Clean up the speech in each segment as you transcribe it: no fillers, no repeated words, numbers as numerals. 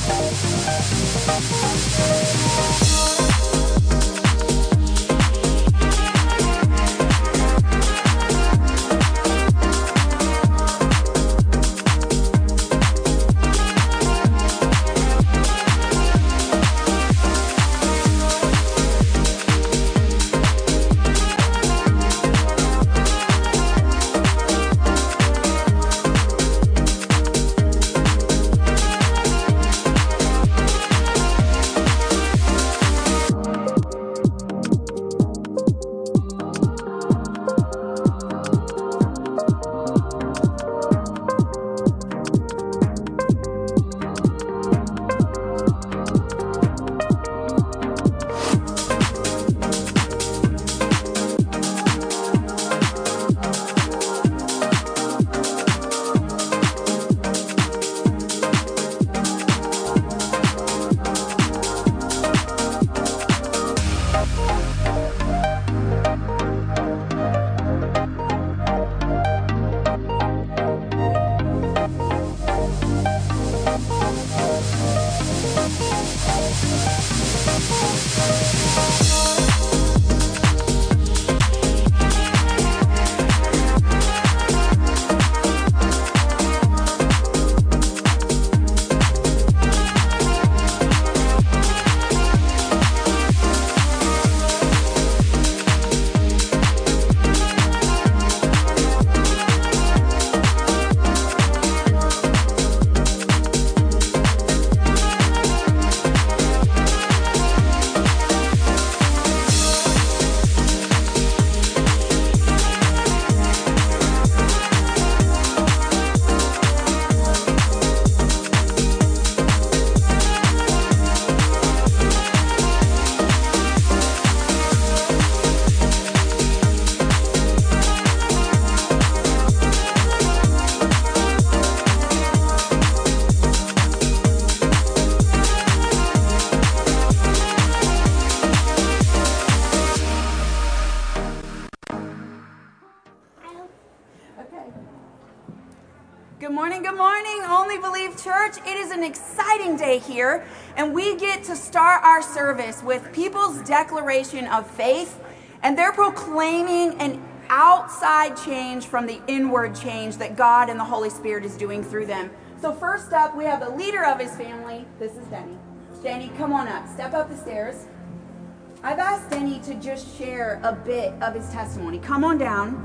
Good morning, Only Believe Church. It is an exciting day here, and we get to start our service with people's declaration of faith, and they're proclaiming an outside change from the inward change that God and the Holy Spirit is doing through them. So first up, we have the leader of his family. This is Denny. Denny, come on up. Step up the stairs. I've asked Denny to just share a bit of his testimony. Come on down.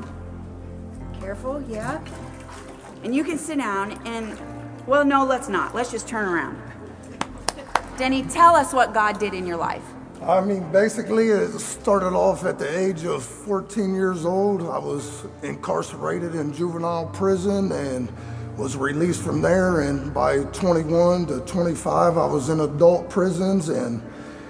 Careful, yeah. And you can sit down and, well, no, let's not. Let's just turn around. Denny, tell us what God did in your life. I mean, basically, it started off at the age of 14 years old. I was incarcerated in juvenile prison and was released from there. And by 21 to 25, I was in adult prisons. And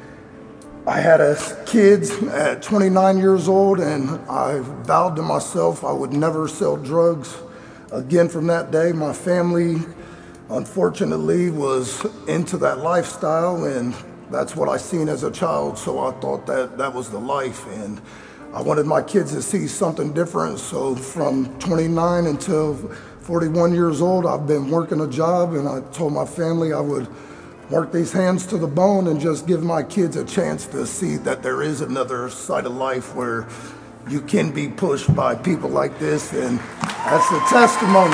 I had kids at 29 years old, and I vowed to myself I would never sell drugs again from that day. My family, unfortunately, was into that lifestyle, and that's what I seen as a child, so I thought that was the life, and I wanted my kids to see something different. So from 29 until 41 years old, I've been working a job, and I told my family I would work these hands to the bone and just give my kids a chance to see that there is another side of life where you can be pushed by people like this, and that's the testimony.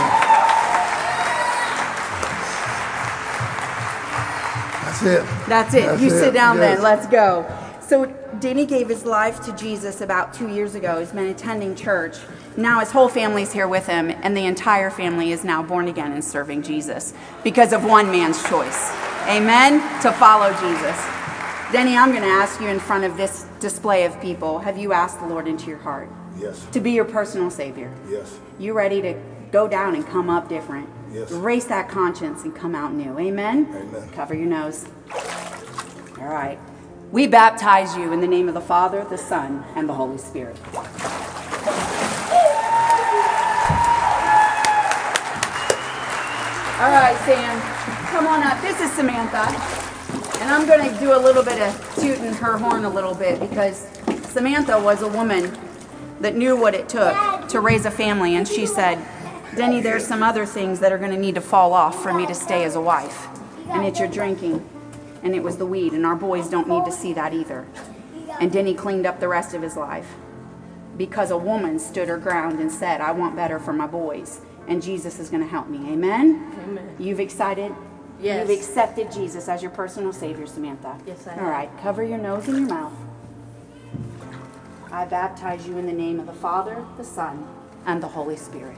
That's it. You sit down then. Let's go. So Denny gave his life to Jesus about 2 years ago. He's been attending church. Now his whole family's here with him, and the entire family is now born again and serving Jesus because of one man's choice. Amen? To follow Jesus. Denny, I'm going to ask you in front of this display of people, have you asked the Lord into your heart? Yes. To be your personal Savior? Yes. You ready to go down and come up different? Yes. Erase that conscience and come out new. Amen? Amen. Cover your nose. All right. We baptize you in the name of the Father, the Son, and the Holy Spirit. All right, Sam. Come on up. This is Samantha. And I'm going to do a little bit of tooting her horn a little bit because Samantha was a woman that knew what it took to raise a family. And she said, Denny, there's some other things that are going to need to fall off for me to stay as a wife. and it's your drinking, and it was the weed, and our boys don't need to see that either. And then he cleaned up the rest of his life because a woman stood her ground and said, I want better for my boys, and Jesus is going to help me. Amen? Amen. You've excited? Yes. You've accepted Jesus as your personal Savior, Samantha? Yes, I have. All right, cover your nose and your mouth. I baptize you in the name of the Father, the Son, and the Holy Spirit.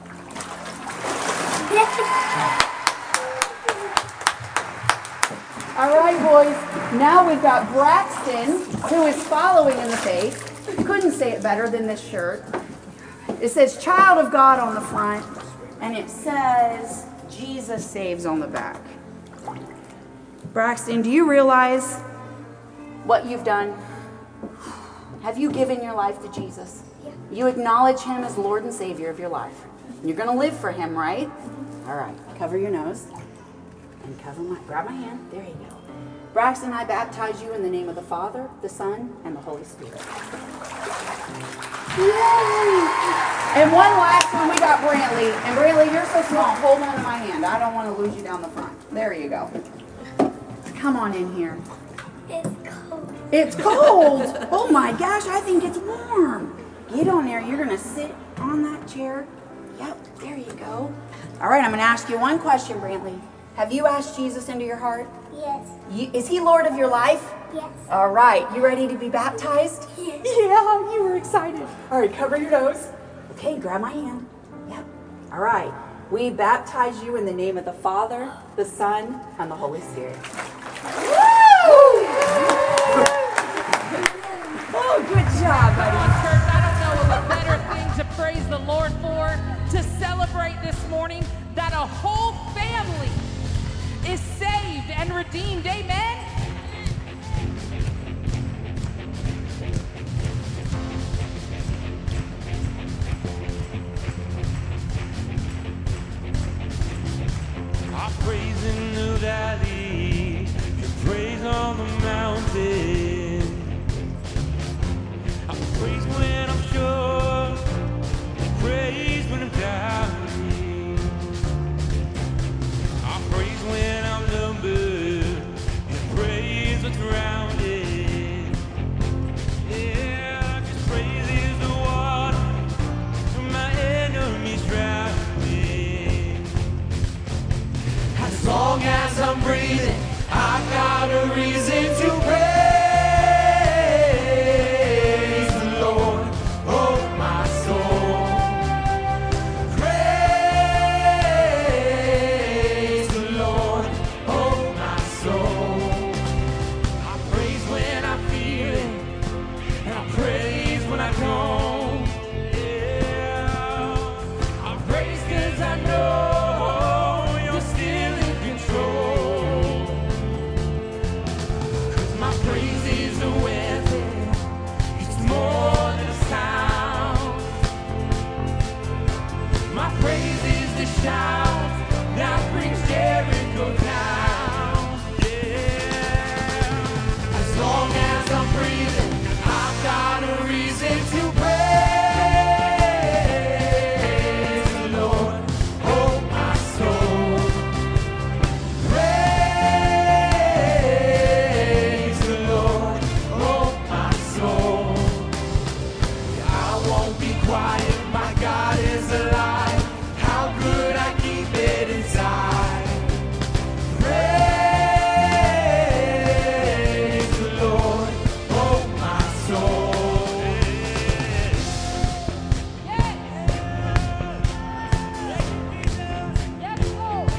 All right, boys. Now we've got Braxton, who is following in the faith. Couldn't say it better than this shirt. It says Child of God on the front, and it says Jesus Saves on the back. Braxton, do you realize what you've done? Have you given your life to Jesus? Yeah. You acknowledge him as Lord and Savior of your life. You're going to live for him, right? All right. Cover your nose. And grab my hand. There you go. Braxton, I baptize you in the name of the Father, the Son, and the Holy Spirit. Yay! And one last one, we got Brantley. And Brantley, you're so small. Hold on to my hand. I don't want to lose you down the front. There you go. Come on in here. It's cold. It's cold. Oh my gosh, I think it's warm. Get on there. You're going to sit on that chair. Yep, there you go. All right, I'm going to ask you one question, Brantley. Have you asked Jesus into your heart? Yes. Is he Lord of your life? Yes. All right, you ready to be baptized? Yes. Yeah, you were excited. All right, cover your nose. Okay, grab my hand. Yep. All right, we baptize you in the name of the Father, the Son, and the Holy Spirit. Oh, good job, Come buddy. on, church. I don't know of a better thing to praise the Lord for, to celebrate this morning, that a whole family is saved and redeemed. Amen? I praise in the valley, your praise on the mountain. I praise when I'm sure, I praise when I'm doubting. I praise when I'm numbered, I praise what's around it. Yeah, 'cause praise is the water when my enemies drown me. As long as I'm breathing, I got a reason to praise the Lord, oh my soul. Praise the Lord, oh my soul. I praise when I feel it, and I praise when I don't. Yeah, I praise 'cause I know you're still in control. 'Cause my praise is a weapon, it's more than a sound. My praise is the shout that brings Jericho down. Yeah, as long as I'm breathing, I've got a reason to praise the Lord, oh my soul. Praise the Lord, oh my soul. I won't be quiet, my God is alive. How could I keep it inside? Praise the Lord, oh my soul. Yes, Lord.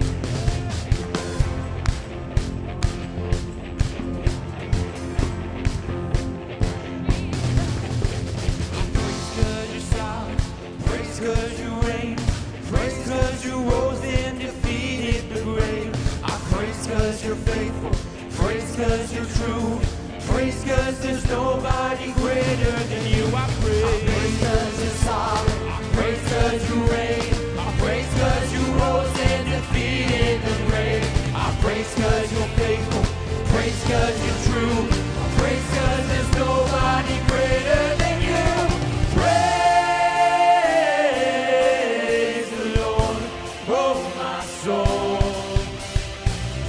Praise 'cause you're solid, praise 'cause you reign, praise 'cause you rose and defeated the grave. I praise 'cause you're faithful, praise 'cause you're true, praise 'cause there's nobody greater than you. I praise 'cause you're solid, I praise 'cause you reign, I praise 'cause you rose and defeated the grave. I praise 'cause you're faithful, praise 'cause you're true, praise 'cause there's nobody greater than you. Praise the Lord, oh my soul.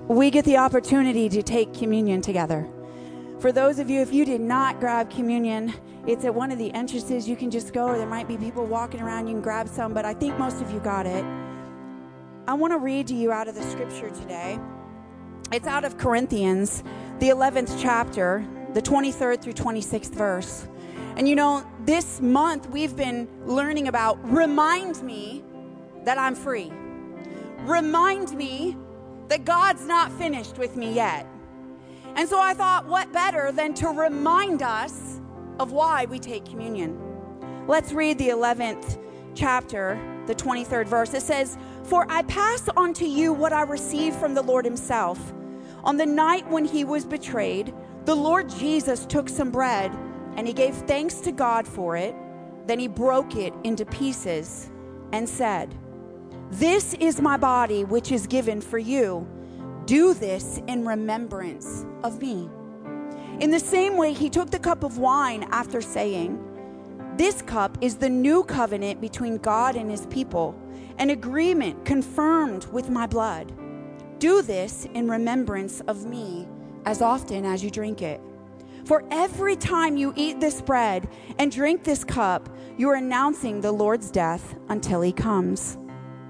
we get the opportunity to take communion together. For those of you, if you did not grab communion, it's at one of the entrances. You can just go, or there might be people walking around. You can grab some, but I think most of you got it. I want to read to you out of the scripture today. It's out of Corinthians, the 11th chapter, the 23rd through 26th verse. And you know, this month we've been learning about remind me that I'm free. Remind me that God's not finished with me yet. And so I thought, what better than to remind us of why we take communion? Let's read the 11th chapter, the 23rd verse. It says, "For I pass on to you what I received from the Lord himself. On the night when he was betrayed, the Lord Jesus took some bread, and he gave thanks to God for it. Then he broke it into pieces and said, 'This is my body, which is given for you. Do this in remembrance of me.' In the same way, he took the cup of wine after saying, 'This cup is the new covenant between God and his people, an agreement confirmed with my blood. Do this in remembrance of me as often as you drink it. For every time you eat this bread and drink this cup, you are announcing the Lord's death until he comes.'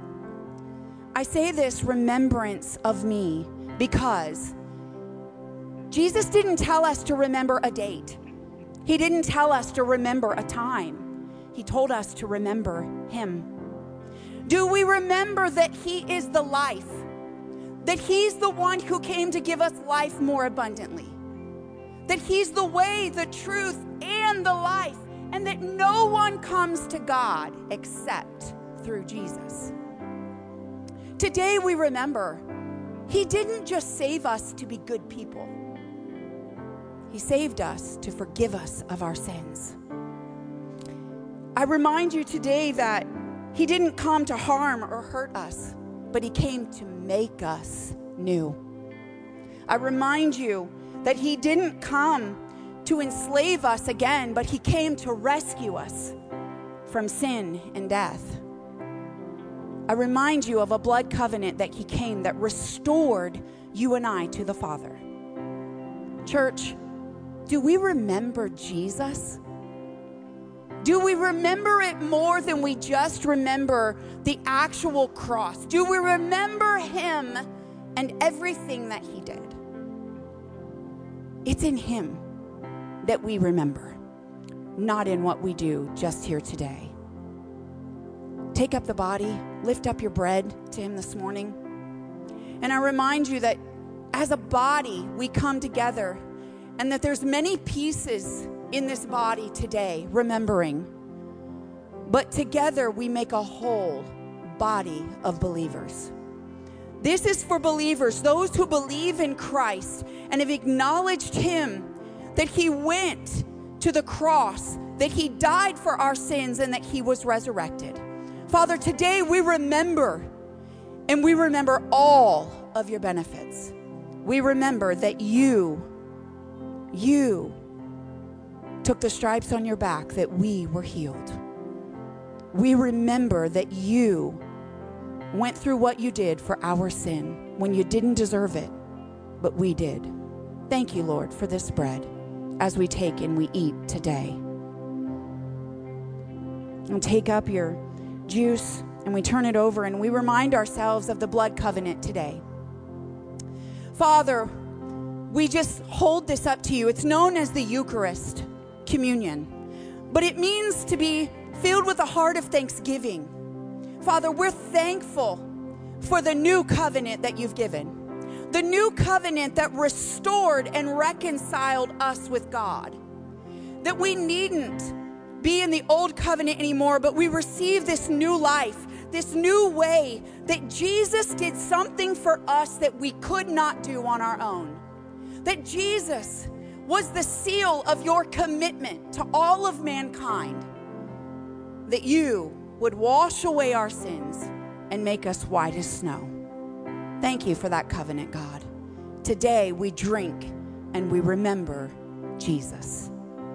I say this remembrance of me because Jesus didn't tell us to remember a date. He didn't tell us to remember a time. He told us to remember him. Do we remember that he is the life? That he's the one who came to give us life more abundantly? That he's the way, the truth, and the life, and that no one comes to God except through Jesus? Today we remember he didn't just save us to be good people. He saved us to forgive us of our sins. I remind you today that he didn't come to harm or hurt us, but he came to make us new. I remind you that he didn't come to enslave us again, but he came to rescue us from sin and death. I remind you of a blood covenant that he came that restored you and I to the Father. Church, do we remember Jesus? Do we remember it more than we just remember the actual cross? Do we remember him and everything that he did? It's in him that we remember, not in what we do just here today. Take up the body, lift up your bread to him this morning. And I remind you that as a body, we come together and that there's many pieces in this body today, remembering. But together we make a whole body of believers. This is for believers, those who believe in Christ and have acknowledged him, that he went to the cross, that he died for our sins, and that he was resurrected. Father, today we remember, and we remember all of your benefits. We remember that you took the stripes on your back that we were healed. We remember that you went through what you did for our sin when you didn't deserve it, but we did. Thank you, Lord, for this bread as we take and we eat today. And take up your juice and we turn it over and we remind ourselves of the blood covenant today. Father, we just hold this up to you. It's known as the Eucharist, communion, but it means to be filled with a heart of thanksgiving. Father, we're thankful for the new covenant that you've given, the new covenant that restored and reconciled us with God, that we needn't be in the old covenant anymore, but we receive this new life, this new way, that Jesus did something for us that we could not do on our own. That Jesus was the seal of your commitment to all of mankind, that you would wash away our sins and make us white as snow. Thank you for that covenant, God. Today we drink and we remember Jesus.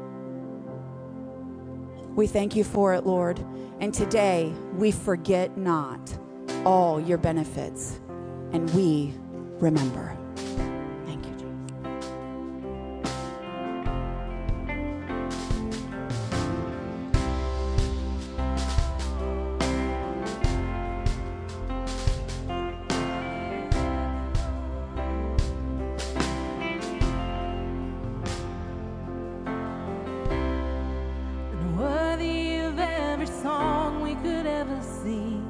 We thank you for it, Lord. And today we forget not all your benefits, and we remember. Thank you, Jesus. And worthy of every song we could ever sing,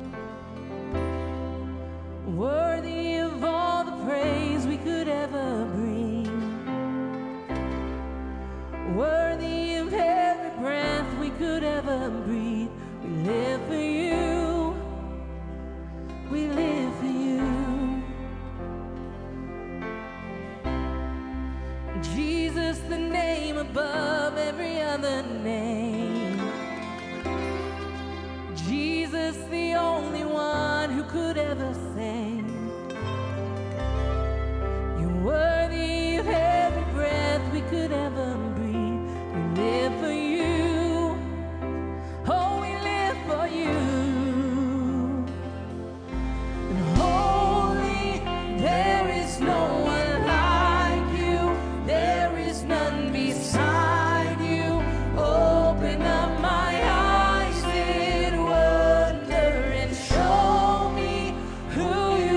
worthy of all the praise we could ever bring, worthy of every breath we could ever breathe. We live for you, we live for you. Jesus, the name above every other name. Jesus, the only one who could ever save. You're worthy of every breath we could ever breathe. We live for you. Oh, we live for you. And holy, there is no one like you. There is none beside you. Open up my eyes in wonder and show me who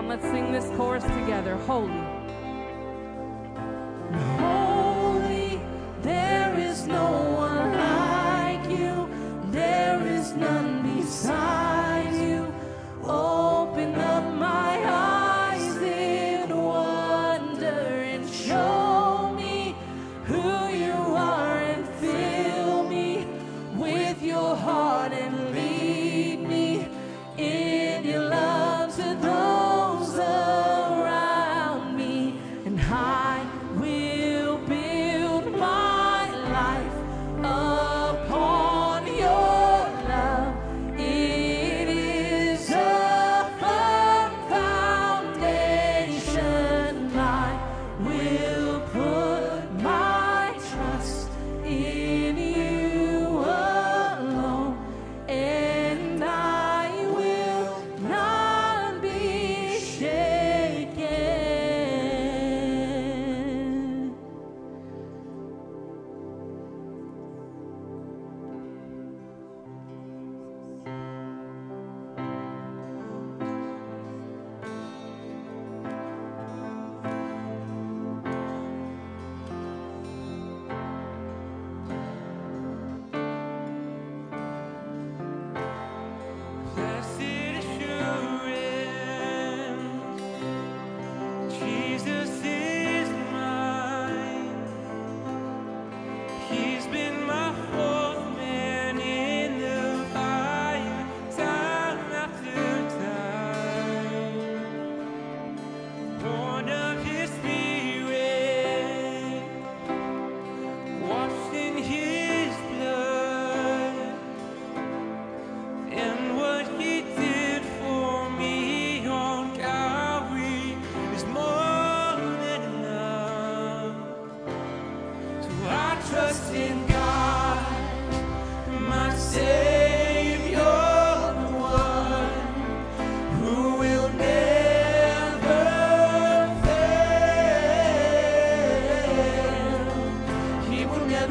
Let's sing this chorus together. Holy. Holy, there is no one like you. There is none beside you. Open up my eyes in wonder and show me who you are and fill me with your heart and lead me in your love to those around me. And I will build my life upon your love. It is a firm foundation. I will put my trust in you alone, and I will not be shaken. Blessed assurance, Jesus is mine. He's been my fourth man in the fire, time after time. Born of His Spirit, washed in His blood. And what He did for me on Calvary is more than enough. So I trust in God, my Savior, the one who will never fail. He will never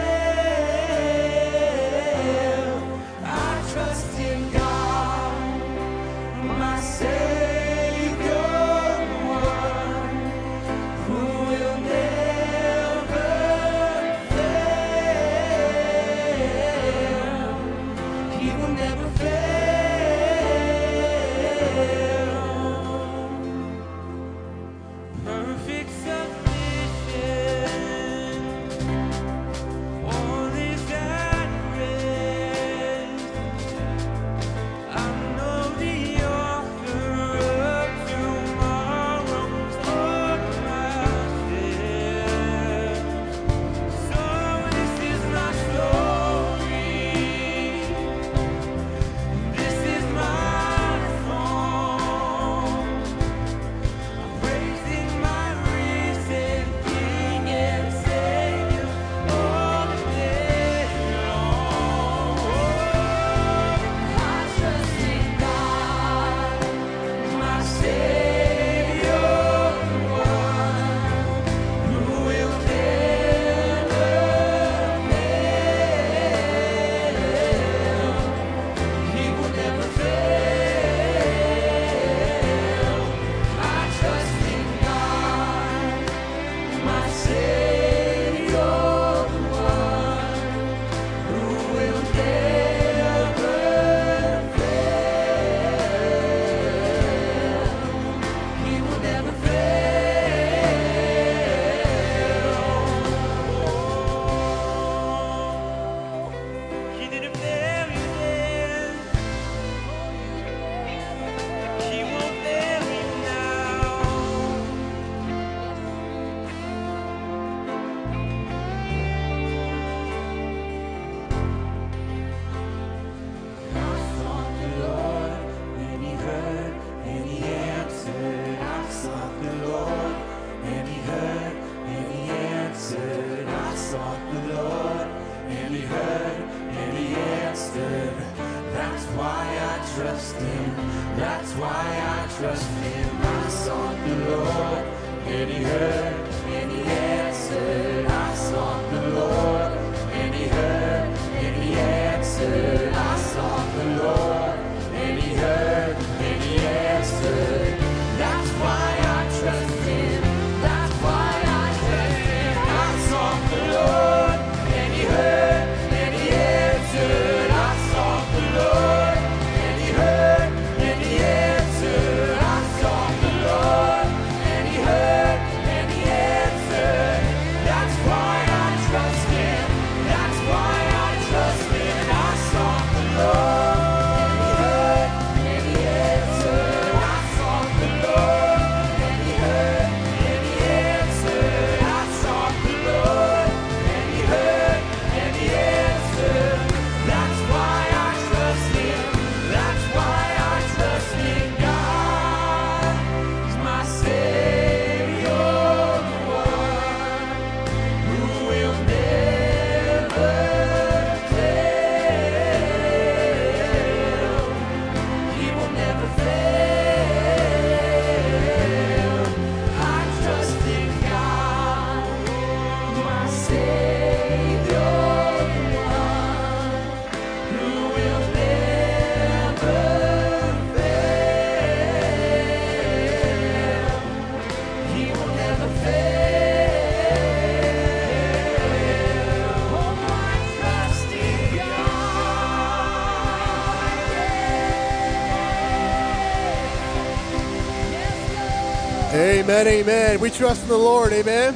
fail. I trust in God, my Savior, the one who will never fail. He will never fail. Perfect submission, all is at rest. I know the author of tomorrow's ordered my steps. So this is my story, this is my song, praising my risen King and Savior all the day long. I trust in God, my Savior, the one who will never fail. He will never fail. I trust in God, my Savior, the one who will never fail. He will never fail. He didn't fail you then. He won't fail you now. I sought the Lord, and He heard, and He answered. I sought the Lord, and He heard, and He answered. I sought the Lord, and He heard, and He answered. That's why I trust Him. That's why I trust Him. I sought the Lord, and He heard, and He answered. I sought the Lord, and He heard, and He answered. I sought the Lord, and He heard, and He answered. Amen, amen. We trust in the Lord, amen.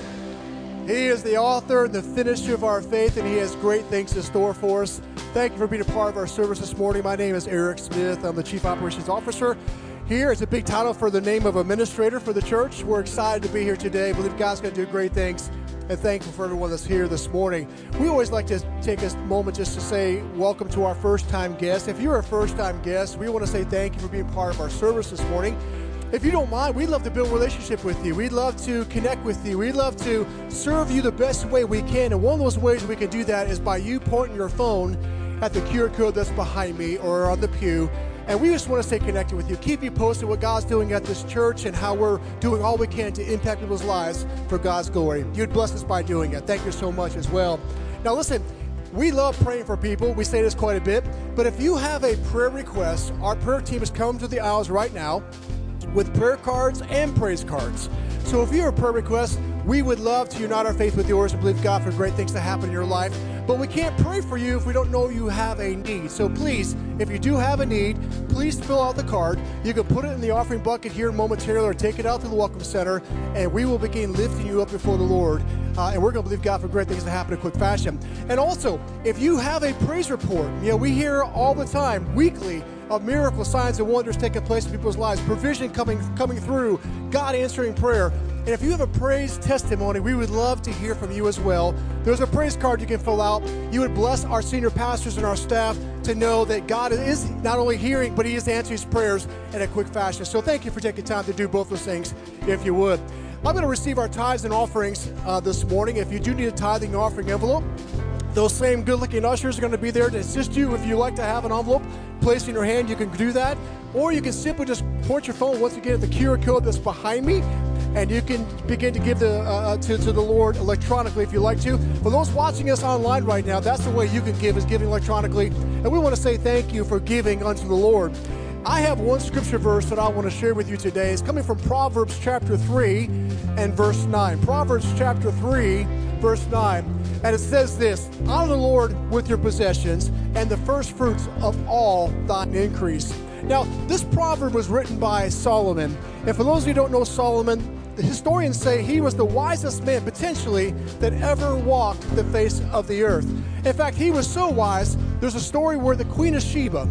He is the author and the finisher of our faith, and He has great things in store for us. Thank you for being a part of our service this morning. My name is Eric Smith. I'm the Chief Operations Officer here. It's a big title for the name of administrator for the church. We're excited to be here today. I believe God's going to do great things, and thankful for everyone that's here this morning. We always like to take a moment just to say welcome to our first-time guests. If you're a first-time guest, we want to say thank you for being part of our service this morning. If you don't mind, we'd love to build a relationship with you. We'd love to connect with you. We'd love to serve you the best way we can. And one of those ways we can do that is by you pointing your phone at the QR code that's behind me or on the pew. And we just want to stay connected with you. Keep you posted what God's doing at this church and how we're doing all we can to impact people's lives for God's glory. You'd bless us by doing it. Thank you so much as well. Now listen, we love praying for people. We say this quite a bit. But if you have a prayer request, our prayer team is coming to the aisles right now with prayer cards and praise cards. So if you have a prayer request, we would love to unite our faith with yours and believe God for great things to happen in your life. But we can't pray for you if we don't know you have a need. So please, if you do have a need, please fill out the card. You can put it in the offering bucket here momentarily or take it out to the Welcome Center, and we will begin lifting you up before the Lord. And we're going to believe God for great things to happen in a quick fashion. And also, if you have a praise report, we hear all the time, weekly, of miracle signs and wonders taking place in people's lives, provision coming through, God answering prayer. And if you have a praise testimony, we would love to hear from you as well. There's a praise card you can fill out. You would bless our senior pastors and our staff to know that God is not only hearing, but He is answering His prayers in a quick fashion. So thank you for taking time to do both those things, if you would. I'm going to receive our tithes and offerings this morning. If you do need a tithing and offering envelope, those same good-looking ushers are going to be there to assist you. If you like to have an envelope placed in your hand, you can do that. Or you can simply just point your phone once again at the QR code that's behind me, and you can begin to give to the Lord electronically if you like to. For those watching us online right now, that's the way you can give, is giving electronically. And we want to say thank you for giving unto the Lord. I have one scripture verse that I want to share with you today. It's coming from Proverbs chapter 3 and verse 9. Proverbs chapter 3, verse 9. And it says this: honor the Lord with your possessions and the first fruits of all thine increase. Now, this proverb was written by Solomon. And for those of you who don't know Solomon, the historians say he was the wisest man, potentially, that ever walked the face of the earth. In fact, he was so wise, there's a story where the Queen of Sheba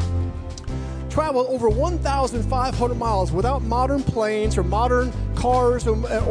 traveled over 1,500 miles without modern planes or modern cars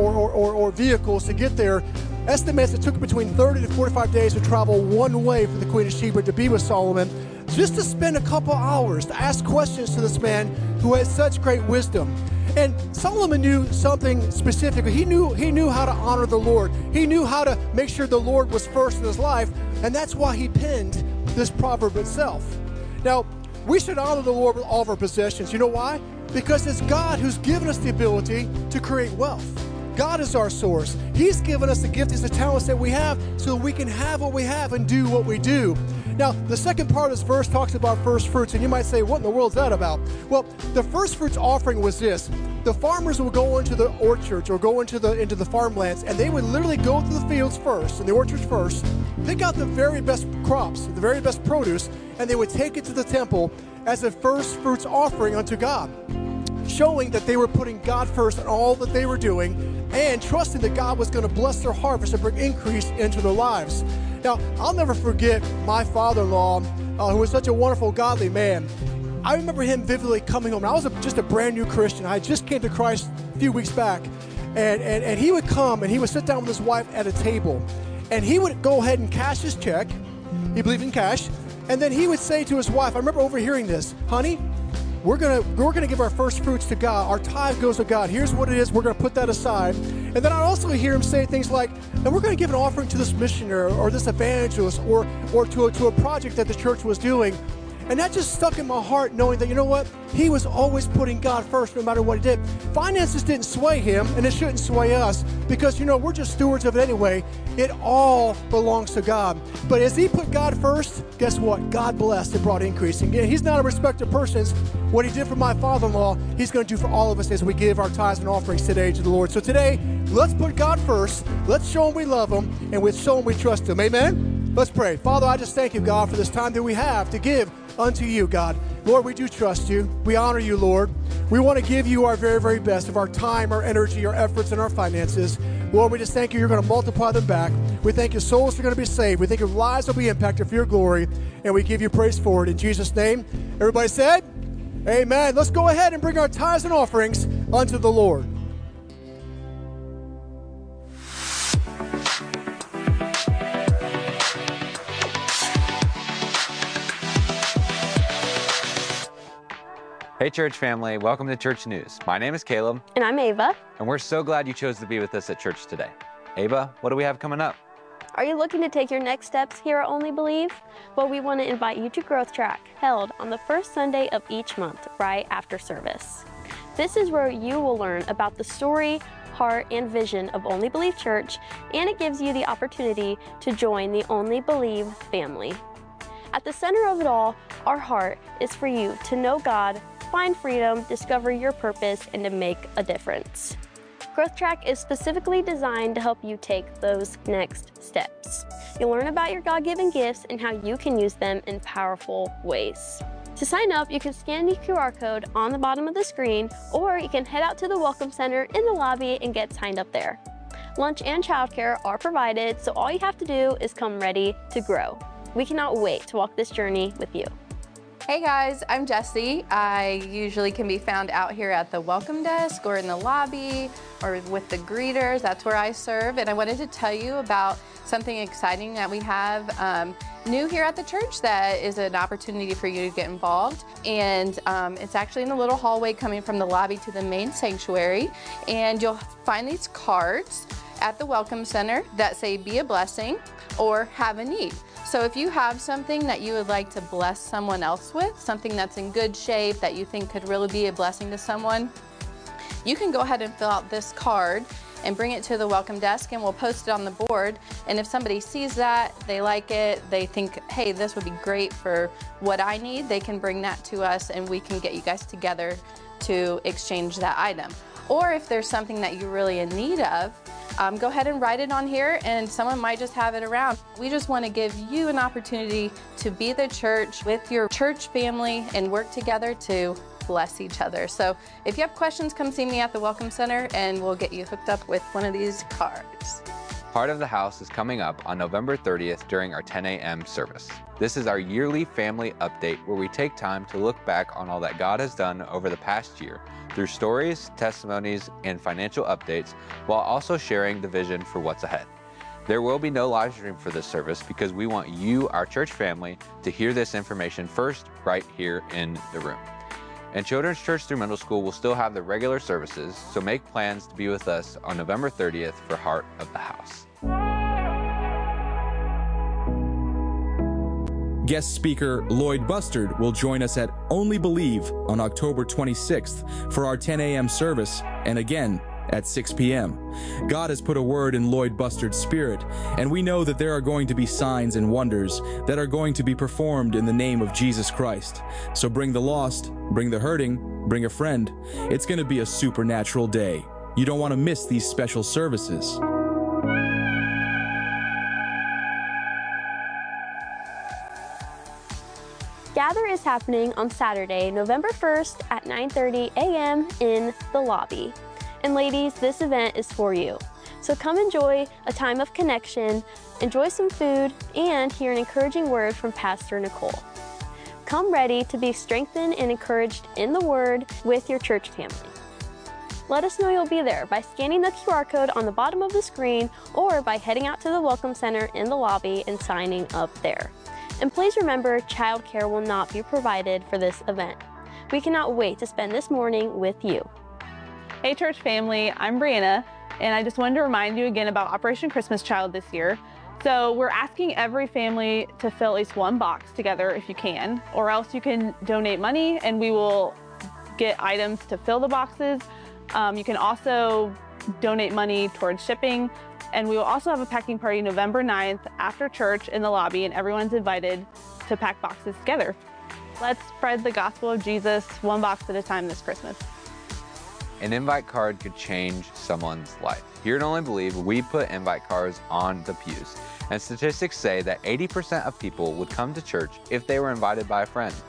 or vehicles to get there. Estimates it took between 30 to 45 days to travel one way for the Queen of Sheba to be with Solomon, just to spend a couple hours to ask questions to this man who had such great wisdom. And Solomon knew something specific. He knew how to honor the Lord. He knew how to make sure the Lord was first in his life, and that's why he penned this proverb itself. Now, we should honor the Lord with all of our possessions. You know why? Because it's God who's given us the ability to create wealth. God is our source. He's given us the gifts, the talents that we have so that we can have what we have and do what we do. Now, the second part of this verse talks about first fruits, and you might say, what in the world is that about? Well, the first fruits offering was this. The farmers would go into the orchards or go into the farmlands, and they would literally go through the fields first and the orchards first, pick out the very best crops, the very best produce, and they would take it to the temple as a first fruits offering unto God, showing that they were putting God first in all that they were doing and trusting that God was going to bless their harvest and bring increase into their lives. Now, I'll never forget my father-in-law, who was such a wonderful, godly man. I remember him vividly coming home. I was just a brand new Christian. I just came to Christ a few weeks back. And he would come and he would sit down with his wife at a table. And he would go ahead and cash his check. He believed in cash. And then he would say to his wife, I remember overhearing this, honey, we're gonna give our first fruits to God. Our tithe goes to God. Here's what it is. We're gonna put that aside. And then I also hear him say things like, and we're gonna give an offering to this missionary or this evangelist or to a project that the church was doing. And that just stuck in my heart, knowing that, you know what? He was always putting God first no matter what he did. Finances didn't sway him, and it shouldn't sway us because, we're just stewards of it anyway. It all belongs to God. But as he put God first, guess what? God blessed and brought increase. And he's not a respecter of persons. What he did for my father-in-law, he's going to do for all of us as we give our tithes and offerings today to the Lord. So today, let's put God first. Let's show him we love him, and let's show him we trust him. Amen? Let's pray. Father, I just thank you, God, for this time that we have to give unto you, God. Lord, Lord, we do trust you. We honor you, Lord. We want to give you our very, very best of our time, our energy, our efforts, and our finances. Lord, we just thank you. You're going to multiply them back. We thank you souls are going to be saved. We think your lives will be impacted for your glory, and we give you praise for it. In Jesus' name, everybody said, amen. Let's go ahead and bring our tithes and offerings unto the Lord. Hey church family, welcome to Church News. My name is Caleb. And I'm Ava. And we're so glad you chose to be with us at church today. Ava, what do we have coming up? Are you looking to take your next steps here at Only Believe? Well, we want to invite you to Growth Track, held on the first Sunday of each month, right after service. This is where you will learn about the story, heart, and vision of Only Believe Church, and it gives you the opportunity to join the Only Believe family. At the center of it all, our heart is for you to know God, find freedom, discover your purpose, and to make a difference. Growth Track is specifically designed to help you take those next steps. You'll learn about your God-given gifts and how you can use them in powerful ways. To sign up, you can scan the QR code on the bottom of the screen, or you can head out to the Welcome Center in the lobby and get signed up there. Lunch and childcare are provided, so all you have to do is come ready to grow. We cannot wait to walk this journey with you. Hey guys, I'm Jessie. I usually can be found out here at the welcome desk or in the lobby or with the greeters. That's where I serve. And I wanted to tell you about something exciting that we have new here at the church that is an opportunity for you to get involved. And it's actually in the little hallway coming from the lobby to the main sanctuary. And you'll find these cards at the Welcome Center that say be a blessing or have a need. So if you have something that you would like to bless someone else with, something that's in good shape that you think could really be a blessing to someone, you can go ahead and fill out this card and bring it to the welcome desk and we'll post it on the board. And if somebody sees that, they like it, they think, hey, this would be great for what I need, they can bring that to us and we can get you guys together to exchange that item. Or if there's something that you're really in need of, go ahead and write it on here and someone might just have it around. We just want to give you an opportunity to be the church with your church family and work together to bless each other. So if you have questions, come see me at the Welcome Center and we'll get you hooked up with one of these cards. Heart of the House is coming up on November 30th during our 10 a.m. service. This is our yearly family update where we take time to look back on all that God has done over the past year through stories, testimonies, and financial updates, while also sharing the vision for what's ahead. There will be no live stream for this service because we want you, our church family, to hear this information first right here in the room. And Children's Church through Middle School will still have the regular services, so make plans to be with us on November 30th for Heart of the House. Guest speaker Lloyd Bustard will join us at Only Believe on October 26th for our 10 a.m. service, and again at 6 p.m. God has put a word in Lloyd Bustard's spirit, and we know that there are going to be signs and wonders that are going to be performed in the name of Jesus Christ. So bring the lost, bring the hurting, bring a friend. It's going to be a supernatural day. You don't want to miss these special services. Gather is happening on Saturday, November 1st at 9:30 a.m. in the lobby. And ladies, this event is for you. So come enjoy a time of connection, enjoy some food, and hear an encouraging word from Pastor Nicole. Come ready to be strengthened and encouraged in the Word with your church family. Let us know you'll be there by scanning the QR code on the bottom of the screen or by heading out to the Welcome Center in the lobby and signing up there. And please remember, childcare will not be provided for this event. We cannot wait to spend this morning with you. Hey church family, I'm Brianna, and I just wanted to remind you again about Operation Christmas Child this year. So we're asking every family to fill at least one box together if you can, or else you can donate money and we will get items to fill the boxes. You can also donate money towards shipping, and we will also have a packing party November 9th after church in the lobby, and everyone's invited to pack boxes together. Let's spread the gospel of Jesus one box at a time this Christmas. An invite card could change someone's life. Here at Only Believe, we put invite cards on the pews, and statistics say that 80% of people would come to church if they were invited by a friend.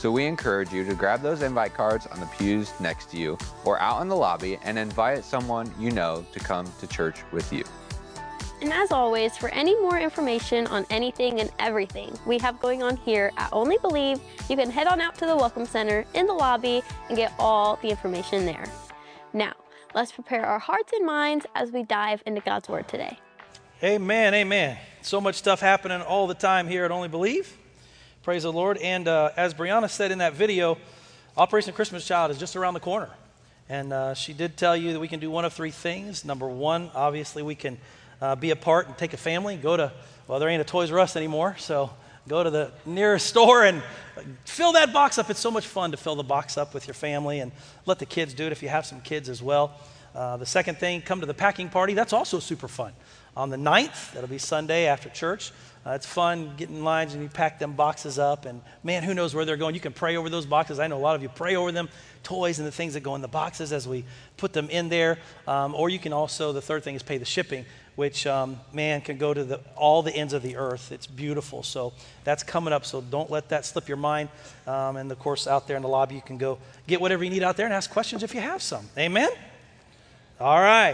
So we encourage you to grab those invite cards on the pews next to you or out in the lobby and invite someone you know to come to church with you. And as always, for any more information on anything and everything we have going on here at Only Believe, you can head on out to the Welcome Center in the lobby and get all the information there. Now, let's prepare our hearts and minds as we dive into God's Word today. Amen, amen. So much stuff happening all the time here at Only Believe. Praise the Lord. And as Brianna said in that video, Operation Christmas Child is just around the corner. And she did tell you that we can do one of three things. Number one, obviously we can be a part and take a family, go to, well, there ain't a Toys R Us anymore, so go to the nearest store and fill that box up. It's so much fun to fill the box up with your family, and let the kids do it if you have some kids as well. The second thing, come to the packing party. That's also super fun. On the 9th, that'll be Sunday after church. It's fun getting in lines and you pack them boxes up, and man, who knows where they're going. You can pray over those boxes. I know a lot of you pray over them, toys and the things that go in the boxes as we put them in there. Or you can also, the third thing is pay the shipping, which, man, can go to all the ends of the earth. It's beautiful. So that's coming up, so don't let that slip your mind. And, of course, out there in the lobby, you can go get whatever you need out there and ask questions if you have some. Amen? All right.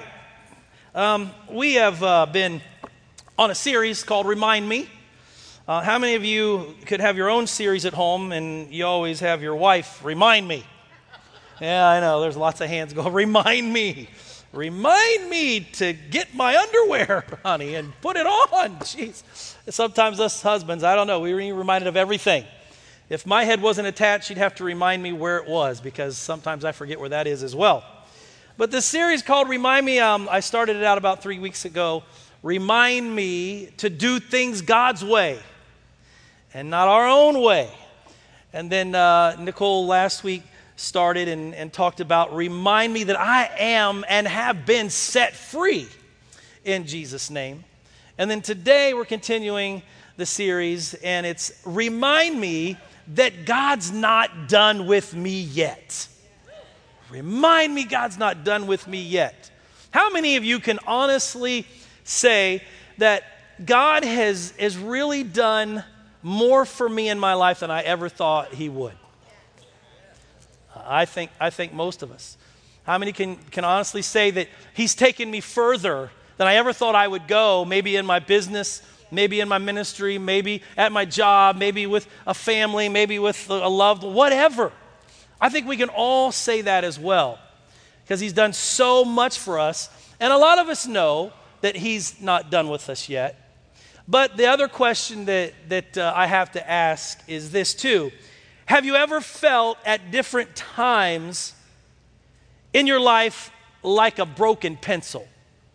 We have been on a series called Remind Me. How many of you could have your own series at home and you always have your wife remind me? Yeah, I know. There's lots of hands go, remind me. Remind me to get my underwear, honey, and put it on. Jeez. Sometimes us husbands, I don't know, we were reminded of everything. If my head wasn't attached, she'd have to remind me where it was, because sometimes I forget where that is as well. But this series called Remind Me, I started it out about 3 weeks ago. Remind me to do things God's way and not our own way. And then Nicole last week started and talked about remind me that I am and have been set free in Jesus' name. And then today we're continuing the series, and it's remind me that God's not done with me yet. Remind me God's not done with me yet. How many of you can honestly say that God has really done more for me in my life than I ever thought he would? I think most of us. How many can honestly say that he's taken me further than I ever thought I would go, maybe in my business, maybe in my ministry, maybe at my job, maybe with a family, maybe with a loved one, whatever. I think we can all say that as well, because he's done so much for us. And a lot of us know that he's not done with us yet. But the other question that I have to ask is this too. Have you ever felt at different times in your life like a broken pencil?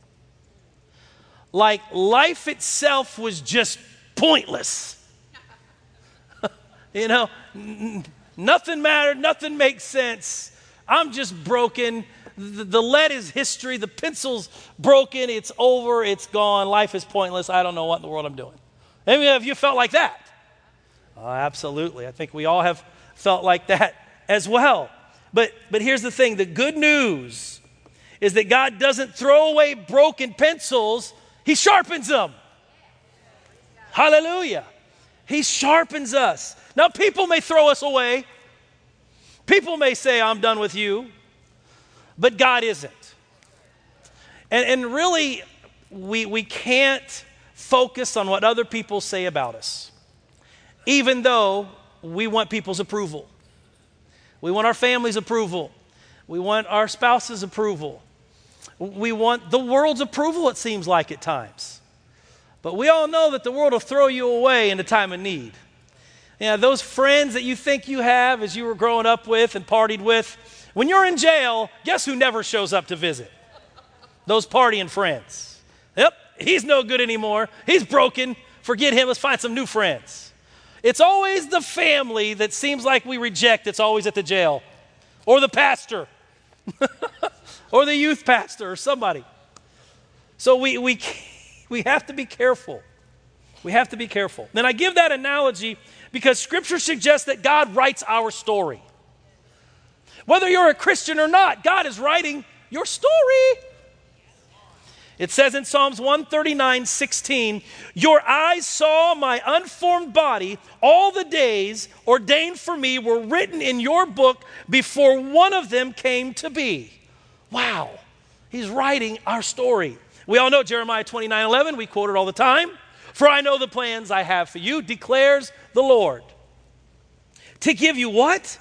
Like life itself was just pointless. You know, nothing mattered, nothing makes sense. I'm just broken. The lead is history. The pencil's broken. It's over. It's gone. Life is pointless. I don't know what in the world I'm doing. Any of you felt like that? Absolutely. I think we all have felt like that as well. But here's the thing. The good news is that God doesn't throw away broken pencils. He sharpens them. Hallelujah. He sharpens us. Now, people may throw us away. People may say, I'm done with you. But God isn't. And really, we can't focus on what other people say about us, even though we want people's approval. We want our family's approval. We want our spouse's approval. We want the world's approval, it seems like at times. But we all know that the world will throw you away in a time of need. Yeah, those friends that you think you have as you were growing up with and partied with, when you're in jail, guess who never shows up to visit? Those partying friends. Yep, he's no good anymore. He's broken. Forget him. Let's find some new friends. It's always the family that seems like we reject that's always at the jail. Or the pastor. Or the youth pastor or somebody. So we have to be careful. We have to be careful. And I give that analogy because Scripture suggests that God writes our story. Whether you're a Christian or not, God is writing your story. It says in Psalms 139:16, your eyes saw my unformed body. All the days ordained for me were written in your book before one of them came to be. Wow. He's writing our story. We all know Jeremiah 29:11. We quote it all the time. For I know the plans I have for you, declares the Lord. To give you what?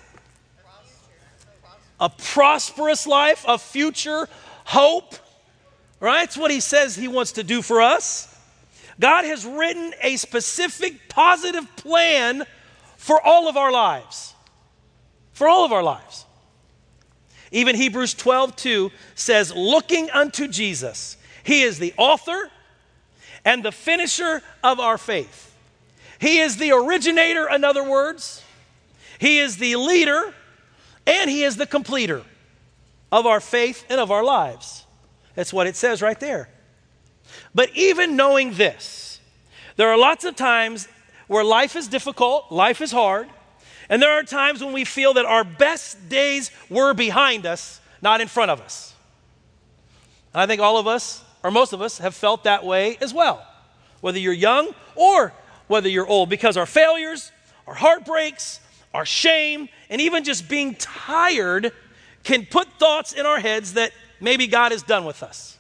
A prosperous life, a future hope. Right? That's what he says he wants to do for us. God has written a specific positive plan for all of our lives. For all of our lives. Even Hebrews 12:2 says, looking unto Jesus, he is the author and the finisher of our faith. He is the originator, in other words. He is the leader, and he is the completer of our faith and of our lives. That's what it says right there. But even knowing this, there are lots of times where life is difficult, life is hard, and there are times when we feel that our best days were behind us, not in front of us. And I think all of us, or most of us, have felt that way as well, whether you're young or whether you're old, because our failures, our heartbreaks, our shame, and even just being tired can put thoughts in our heads that maybe God is done with us.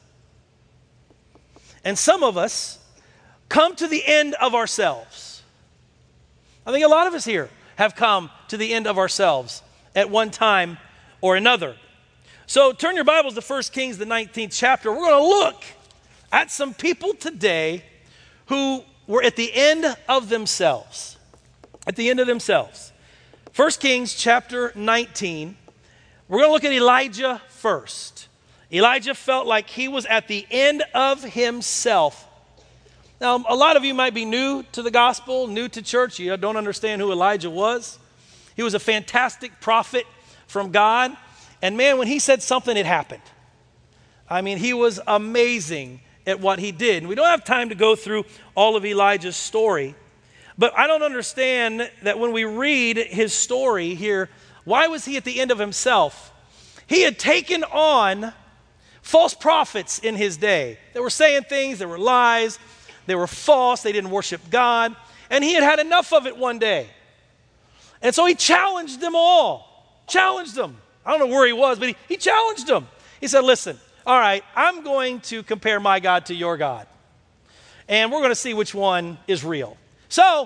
And some of us come to the end of ourselves. I think a lot of us here have come to the end of ourselves at one time or another. So turn your Bibles to 1 Kings, the 19th chapter. We're going to look at some people today who were at the end of themselves. At the end of themselves. 1 Kings chapter 19. We're going to look at Elijah first. Elijah felt like he was at the end of himself. Now, a lot of you might be new to the gospel, new to church. You don't understand who Elijah was. He was a fantastic prophet from God. And man, when he said something, it happened. I mean, he was amazing at what he did. And we don't have time to go through all of Elijah's story. But I don't understand that when we read his story here, why was he at the end of himself? He had taken on false prophets in his day. They were saying things, they were lies, they were false, they didn't worship God, and he had had enough of it one day. And so he challenged them all, challenged them. I don't know where he was, but he challenged them. He said, listen, all right, I'm going to compare my God to your God, and we're going to see which one is real. So,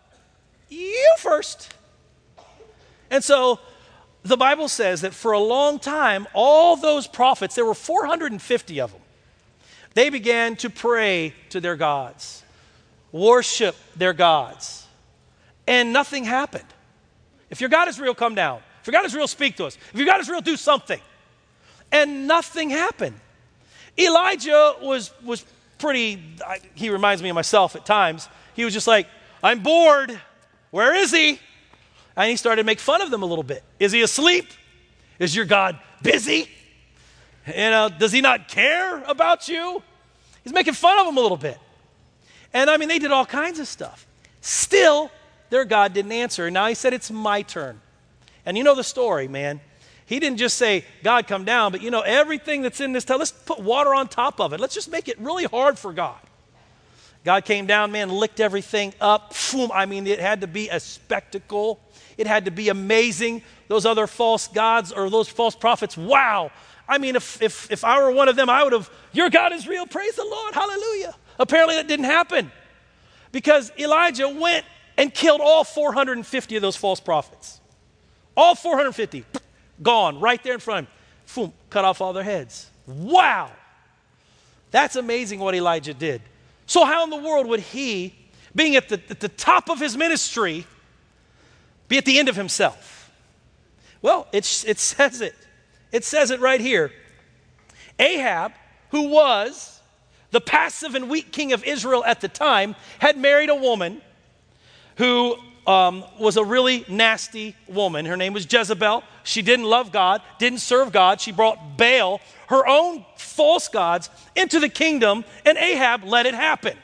you first. And so, the Bible says that for a long time, all those prophets, there were 450 of them, they began to pray to their gods, worship their gods, and nothing happened. If your God is real, come down. If your God is real, speak to us. If your God is real, do something. And nothing happened. Elijah was pretty, he reminds me of myself at times. He was just like, I'm bored. Where is he? And he started to make fun of them a little bit. Is he asleep? Is your God busy? Does he not care about you? He's making fun of them a little bit. And I mean, they did all kinds of stuff. Still, their God didn't answer. And now he said, it's my turn. And you know the story, man. He didn't just say, God, come down, but you know, everything that's in this let's put water on top of it. Let's just make it really hard for God. God came down, man, licked everything up. Boom. I mean, it had to be a spectacle. It had to be amazing. Those other false gods or those false prophets, wow. I mean, if I were one of them, I would have, your God is real, praise the Lord, hallelujah. Apparently that didn't happen because Elijah went and killed all 450 of those false prophets. All 450, gone right there in front of him. Boom, cut off all their heads. Wow. That's amazing what Elijah did. So how in the world would he, being at the top of his ministry, be at the end of himself? Well, it says it. It says it right here. Ahab, who was the passive and weak king of Israel at the time, had married a woman who was a really nasty woman. Her name was Jezebel. She didn't love God, didn't serve God. She brought Baal, her own false gods, into the kingdom, and Ahab let it happen.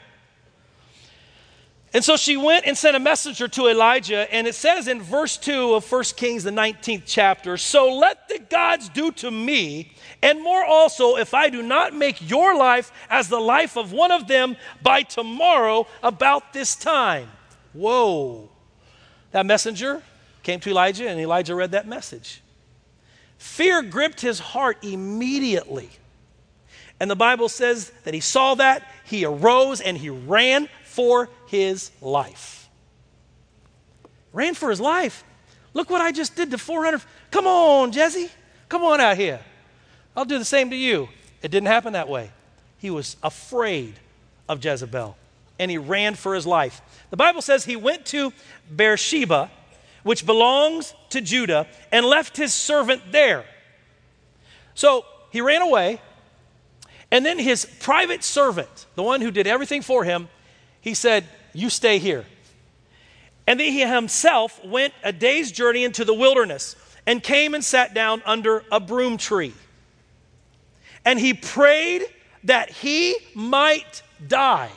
And so she went and sent a messenger to Elijah, and it says in verse 2 of 1 Kings, the 19th chapter, so let the gods do to me, and more also if I do not make your life as the life of one of them by tomorrow about this time. Whoa. That messenger came to Elijah, and Elijah read that message. Fear gripped his heart immediately. And the Bible says that he saw that, he arose, and he ran for his life. Ran for his life. Look what I just did to 400. Come on, Jesse. Come on out here. I'll do the same to you. It didn't happen that way. He was afraid of Jezebel, and he ran for his life. The Bible says he went to Beersheba, which belongs to Judah, and left his servant there. So he ran away, and then his private servant, the one who did everything for him, he said, you stay here. And then he himself went a day's journey into the wilderness and came and sat down under a broom tree. And he prayed that he might die.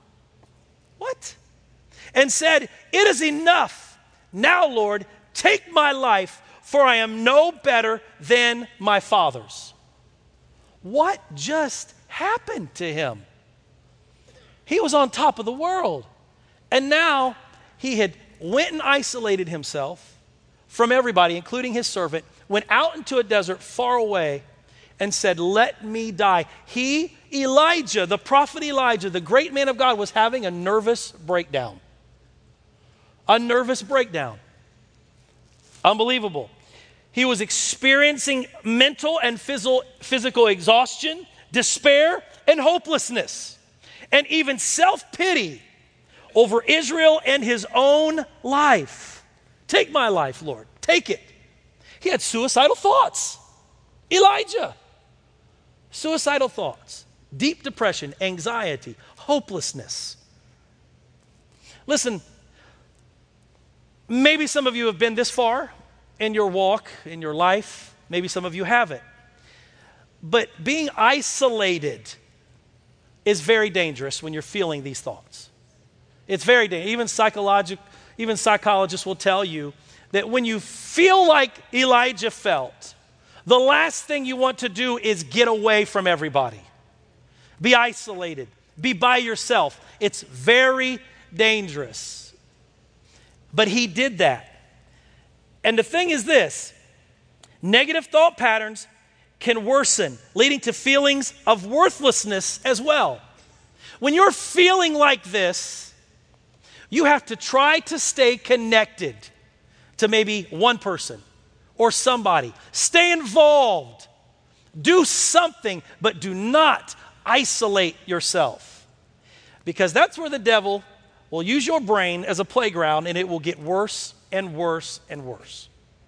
What? And said, it is enough. Now, Lord, take my life, for I am no better than my fathers. What just happened to him? He was on top of the world. And now he had went and isolated himself from everybody, including his servant, went out into a desert far away and said, let me die. He, Elijah, the prophet Elijah, the great man of God, was having a nervous breakdown. A nervous breakdown. Unbelievable. He was experiencing mental and physical exhaustion, despair, and hopelessness, and even self-pity over Israel and his own life. Take my life, Lord. Take it. He had suicidal thoughts. Elijah. Suicidal thoughts. Deep depression, anxiety, hopelessness. Listen, maybe some of you have been this far in your walk, in your life. Maybe some of you haven't. But being isolated is very dangerous when you're feeling these thoughts. It's very dangerous. Even psychologists will tell you that when you feel like Elijah felt, the last thing you want to do is get away from everybody. Be isolated. Be by yourself. It's very dangerous. But he did that. And the thing is this, negative thought patterns can worsen, leading to feelings of worthlessness as well. When you're feeling like this, you have to try to stay connected to maybe one person or somebody. Stay involved. Do something, but do not isolate yourself. Because that's where the devil will use your brain as a playground, and it will get worse and worse and worse.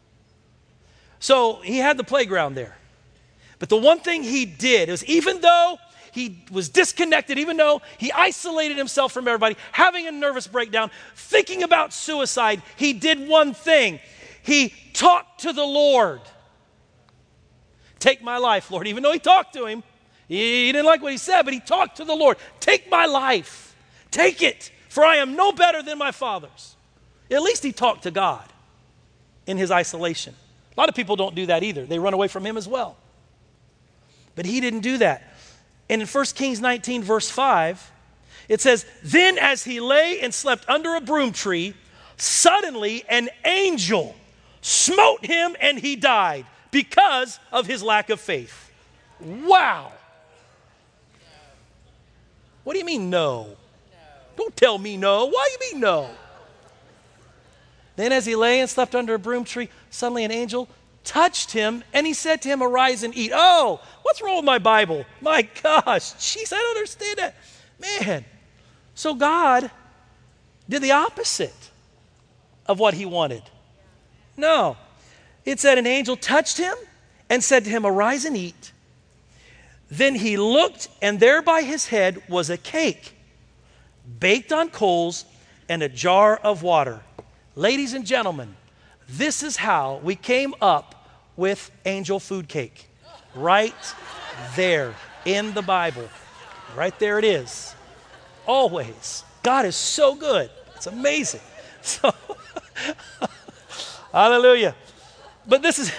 So he had the playground there. But the one thing he did is, even though he was disconnected, even though he isolated himself from everybody, having a nervous breakdown, thinking about suicide, he did one thing. He talked to the Lord. Take my life, Lord. Even though he talked to him, he didn't like what he said, but he talked to the Lord. Take my life. Take it, for I am no better than my fathers. At least he talked to God in his isolation. A lot of people don't do that either. They run away from him as well. But he didn't do that. And in 1 Kings 19, verse 5, it says, then as he lay and slept under a broom tree, suddenly an angel smote him and he died because of his lack of faith. Wow. What do you mean no? Don't tell me no. Why do you mean no? Then as he lay and slept under a broom tree, suddenly an angel touched him, and he said to him, arise and eat. Oh, what's wrong with my Bible? My gosh, jeez, I don't understand that. Man, so God did the opposite of what he wanted. No, it said an angel touched him and said to him, arise and eat. Then he looked, and there by his head was a cake, baked on coals, and a jar of water. Ladies and gentlemen, this is how we came up with angel food cake. Right there in the Bible. Right there it is. Always. God is so good. It's amazing. So, hallelujah. But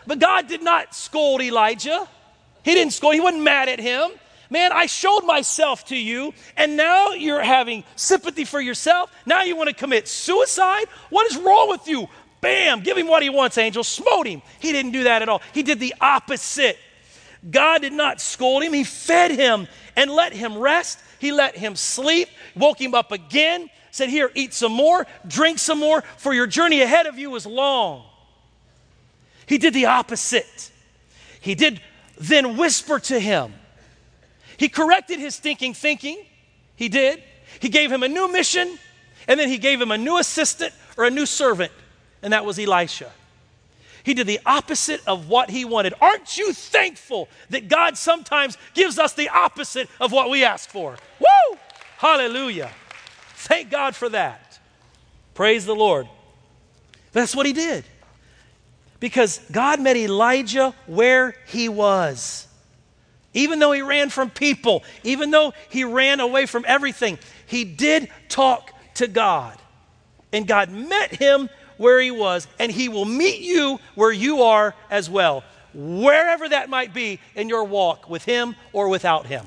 But God did not scold Elijah. He didn't scold. He wasn't mad at him. Man, I showed myself to you, and now you're having sympathy for yourself. Now you want to commit suicide? What is wrong with you? Bam, give him what he wants, angel. Smote him. He didn't do that at all. He did the opposite. God did not scold him. He fed him and let him rest. He let him sleep, woke him up again, said, here, eat some more, drink some more, for your journey ahead of you is long. He did the opposite. He did then whisper to him. He corrected his stinking thinking. He did. He gave him a new mission, and then he gave him a new assistant or a new servant, and that was Elisha. He did the opposite of what he wanted. Aren't you thankful that God sometimes gives us the opposite of what we ask for? Woo! Hallelujah. Thank God for that. Praise the Lord. That's what he did. Because God met Elijah where he was. Even though he ran from people, even though he ran away from everything, he did talk to God. And God met him where he was, and he will meet you where you are as well, wherever that might be in your walk with him or without him.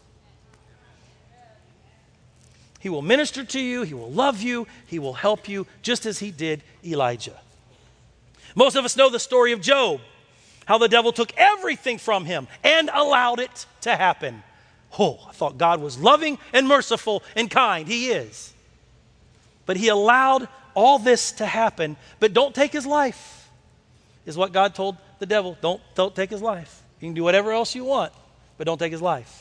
He will minister to you, he will love you, he will help you, just as he did Elijah. Most of us know the story of Job, how the devil took everything from him and allowed it to happen. Oh, I thought God was loving and merciful and kind. He is. But he allowed all this to happen, but don't take his life, is what God told the devil. Don't take his life. You can do whatever else you want, but don't take his life.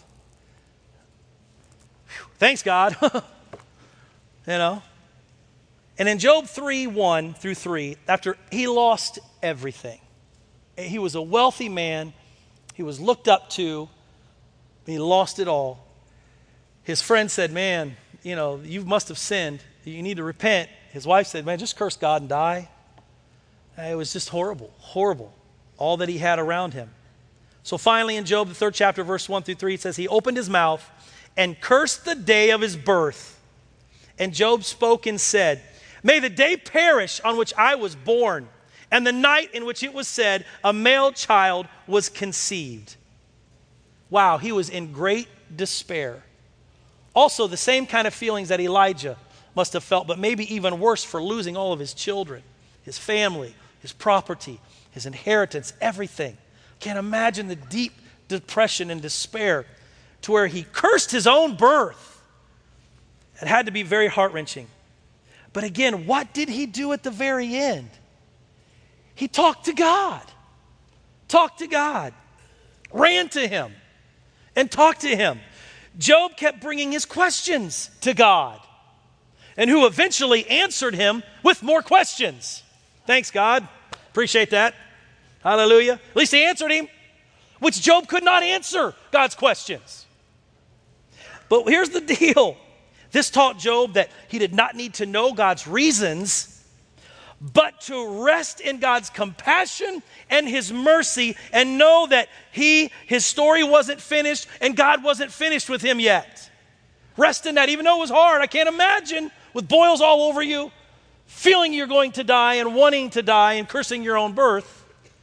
Whew. Thanks, God. You know. And in Job 3:1-3, after he lost everything, he was a wealthy man, he was looked up to, he lost it all. His friend said, man, you know, you must have sinned. You need to repent. His wife said, man, just curse God and die. It was just horrible, horrible, all that he had around him. So finally in Job, the 3rd chapter, verse 1-3, it says, he opened his mouth and cursed the day of his birth. And Job spoke and said, may the day perish on which I was born, and the night in which it was said, a male child was conceived. Wow, he was in great despair. Also, the same kind of feelings that Elijah must have felt, but maybe even worse for losing all of his children, his family, his property, his inheritance, everything. Can't imagine the deep depression and despair to where he cursed his own birth. It had to be very heart-wrenching. But again, what did he do at the very end? He talked to God. Talked to God. Ran to him and talked to him. Job kept bringing his questions to God, and who eventually answered him with more questions. Thanks, God. Appreciate that. Hallelujah. At least he answered him, which Job could not answer God's questions. But here's the deal. This taught Job that he did not need to know God's reasons, but to rest in God's compassion and his mercy and know that his story wasn't finished and God wasn't finished with him yet. Rest in that, even though it was hard. I can't imagine with boils all over you, feeling you're going to die and wanting to die and cursing your own birth.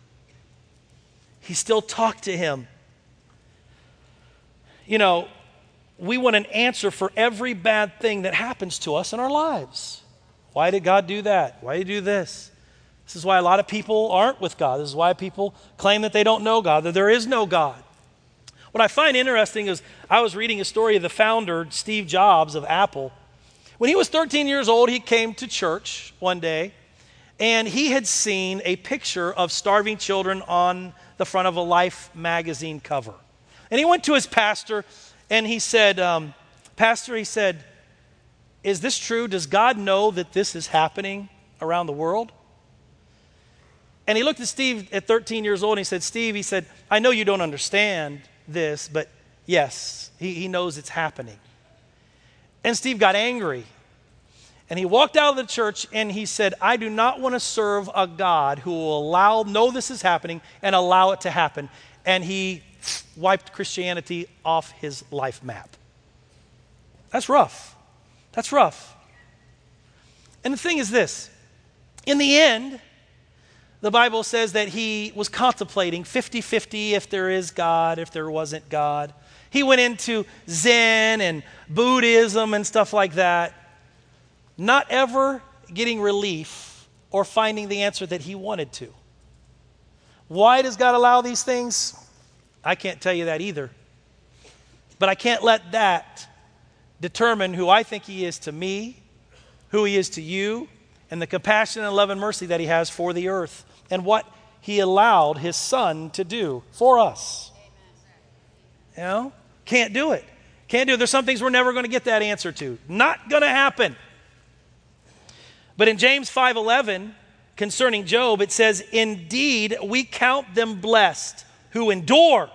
He still talked to him. You know, we want an answer for every bad thing that happens to us in our lives. Why did God do that? Why did he do this? This is why a lot of people aren't with God. This is why people claim that they don't know God, that there is no God. What I find interesting is I was reading a story of the founder, Steve Jobs of Apple. When he was 13 years old, he came to church one day, and he had seen a picture of starving children on the front of a Life magazine cover. And he went to his pastor, and he said, Pastor, he said, is this true? Does God know that this is happening around the world? And he looked at Steve at 13 years old, and he said, Steve, he said, I know you don't understand this, but yes, he knows it's happening. And Steve got angry. And he walked out of the church and he said, I do not want to serve a God who will know this is happening and allow it to happen. And he wiped Christianity off his life map. That's rough. That's rough. And the thing is this. In the end, the Bible says that he was contemplating 50-50 if there is God, if there wasn't God. He went into Zen and Buddhism and stuff like that, not ever getting relief or finding the answer that he wanted to. Why does God allow these things? I can't tell you that either. But I can't let that determine who I think he is to me, who he is to you, and the compassion and love and mercy that he has for the earth, and what he allowed his son to do for us. You know? Can't do it. Can't do it. There's some things we're never going to get that answer to. Not going to happen. But in James 5:11, concerning Job, it says, indeed, we count them blessed who endure.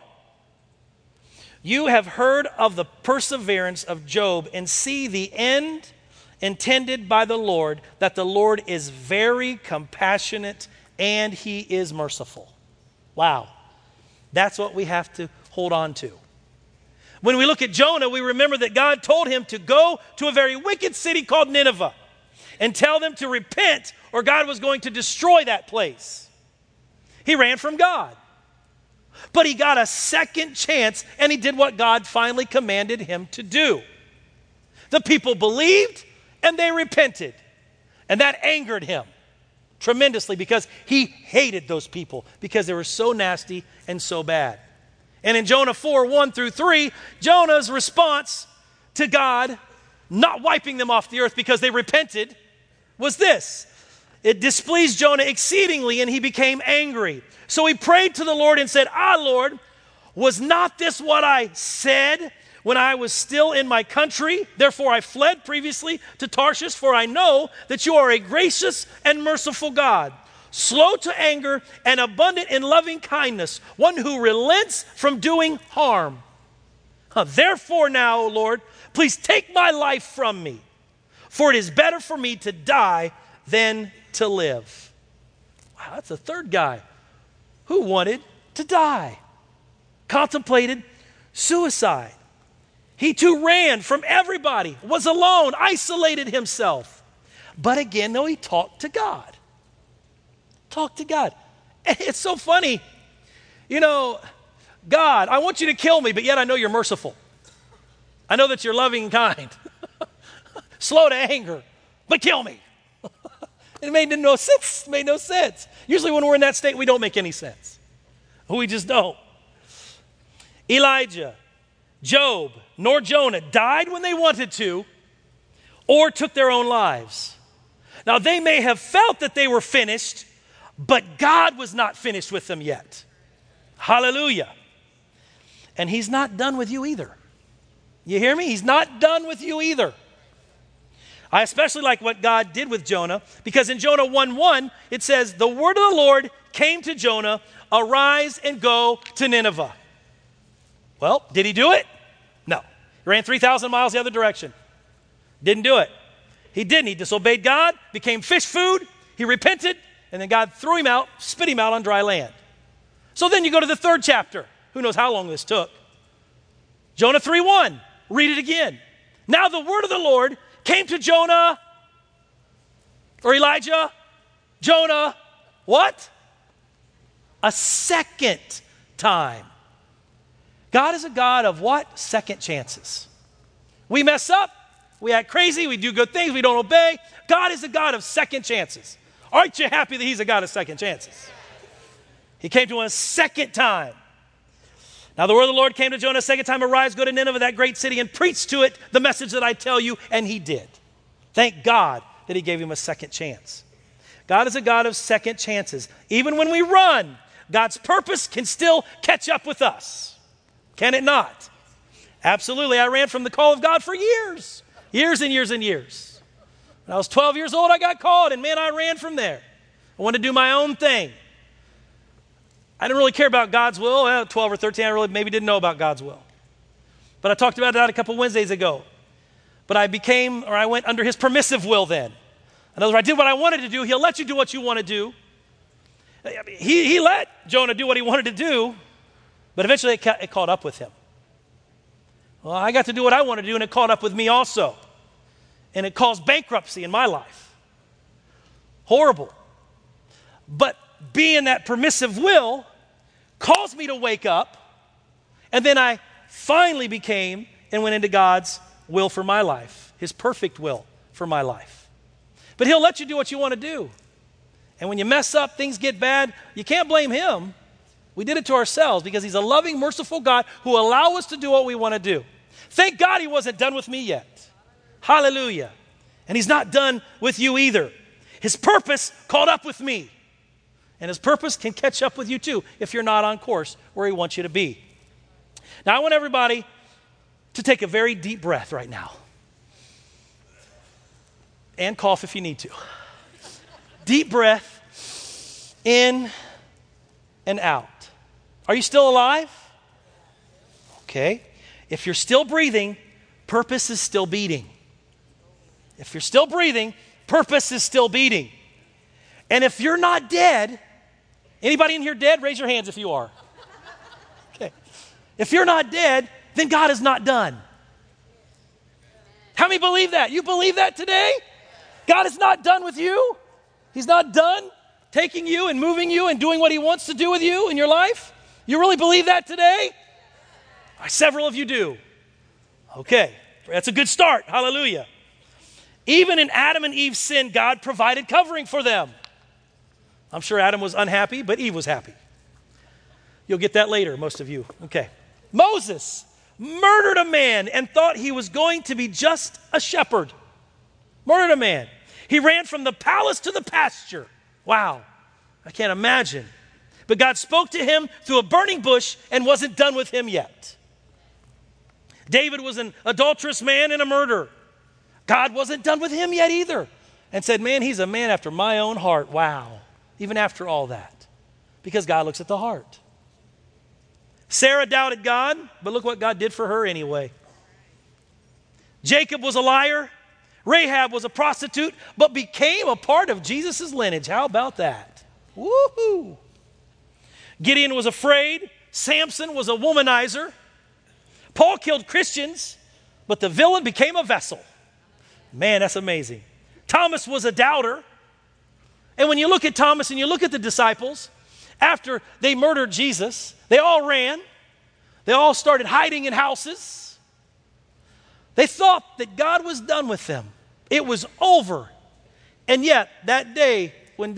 You have heard of the perseverance of Job and see the end intended by the Lord, that the Lord is very compassionate and he is merciful. Wow. That's what we have to hold on to. When we look at Jonah, we remember that God told him to go to a very wicked city called Nineveh and tell them to repent, or God was going to destroy that place. He ran from God. But he got a second chance, and he did what God finally commanded him to do. The people believed, and they repented. And that angered him tremendously because he hated those people because they were so nasty and so bad. And in Jonah 4:1-3, Jonah's response to God not wiping them off the earth because they repented was this. It displeased Jonah exceedingly, and he became angry. So he prayed to the Lord and said, Lord, was not this what I said when I was still in my country? Therefore I fled previously to Tarshish, for I know that you are a gracious and merciful God, slow to anger and abundant in loving kindness, one who relents from doing harm. Therefore now, O Lord, please take my life from me, for it is better for me to die than to live. Wow, that's the third guy who wanted to die, contemplated suicide. He too ran from everybody, was alone, isolated himself. But again, though, he talked to God. Talked to God. It's so funny. You know, God, I want you to kill me, but yet I know you're merciful. I know that you're loving and kind. Slow to anger, but kill me. It made no sense. It made no sense. Usually when we're in that state, we don't make any sense. We just don't. Elijah, Job, nor Jonah died when they wanted to or took their own lives. Now, they may have felt that they were finished, but God was not finished with them yet. Hallelujah. And he's not done with you either. You hear me? He's not done with you either. I especially like what God did with Jonah, because in Jonah 1:1, it says, the word of the Lord came to Jonah, arise and go to Nineveh. Well, did he do it? No. He ran 3,000 miles the other direction. Didn't do it. He didn't. He disobeyed God, became fish food, he repented, and then God threw him out, spit him out on dry land. So then you go to the third chapter. Who knows how long this took? Jonah 3:1. Read it again. Now the word of the Lord came to Jonah, or Elijah, Jonah, what? A second time. God is a God of what? Second chances. We mess up, we act crazy, we do good things, we don't obey. God is a God of second chances. Aren't you happy that he's a God of second chances? He came to him a second time. Now the word of the Lord came to Jonah a second time, arise, go to Nineveh, that great city, and preach to it the message that I tell you, and he did. Thank God that he gave him a second chance. God is a God of second chances. Even when we run, God's purpose can still catch up with us. Can it not? Absolutely. I ran from the call of God for years. Years and years and years. When I was 12 years old, I got called, and man, I ran from there. I wanted to do my own thing. I didn't really care about God's will. 12 or 13, I really maybe didn't know about God's will. But I talked about that a couple Wednesdays ago. But I went under his permissive will then. In other words, I did what I wanted to do. He'll let you do what you want to do. He let Jonah do what he wanted to do, but eventually it caught up with him. Well, I got to do what I wanted to do, and it caught up with me also. And it caused bankruptcy in my life. Horrible. But being that permissive will caused me to wake up, and then I finally became and went into God's will for my life, his perfect will for my life. But he'll let you do what you want to do. And when you mess up, things get bad, you can't blame him. We did it to ourselves because he's a loving, merciful God who will allow us to do what we want to do. Thank God he wasn't done with me yet. Hallelujah. And he's not done with you either. His purpose caught up with me. And his purpose can catch up with you too if you're not on course where he wants you to be. Now I want everybody to take a very deep breath right now. And cough if you need to. Deep breath in and out. Are you still alive? Okay. If you're still breathing, purpose is still beating. If you're still breathing, purpose is still beating. And if you're not dead, anybody in here dead? Raise your hands if you are. Okay. If you're not dead, then God is not done. How many believe that? You believe that today? God is not done with you. He's not done taking you and moving you and doing what he wants to do with you in your life. You really believe that today? Several of you do. Okay, that's a good start. Hallelujah. Even in Adam and Eve's sin, God provided covering for them. I'm sure Adam was unhappy, but Eve was happy. You'll get that later, most of you. Okay. Moses murdered a man and thought he was going to be just a shepherd. Murdered a man. He ran from the palace to the pasture. Wow. I can't imagine. But God spoke to him through a burning bush and wasn't done with him yet. David was an adulterous man and a murderer. God wasn't done with him yet either. And said, man, he's a man after my own heart. Wow. Even after all that. Because God looks at the heart. Sarah doubted God, but look what God did for her anyway. Jacob was a liar. Rahab was a prostitute, but became a part of Jesus' lineage. How about that? Woohoo! Gideon was afraid. Samson was a womanizer. Paul killed Christians, but the villain became a vessel. Man, that's amazing. Thomas was a doubter. And when you look at Thomas and you look at the disciples, after they murdered Jesus, they all ran. They all started hiding in houses. They thought that God was done with them. It was over. And yet, that day, when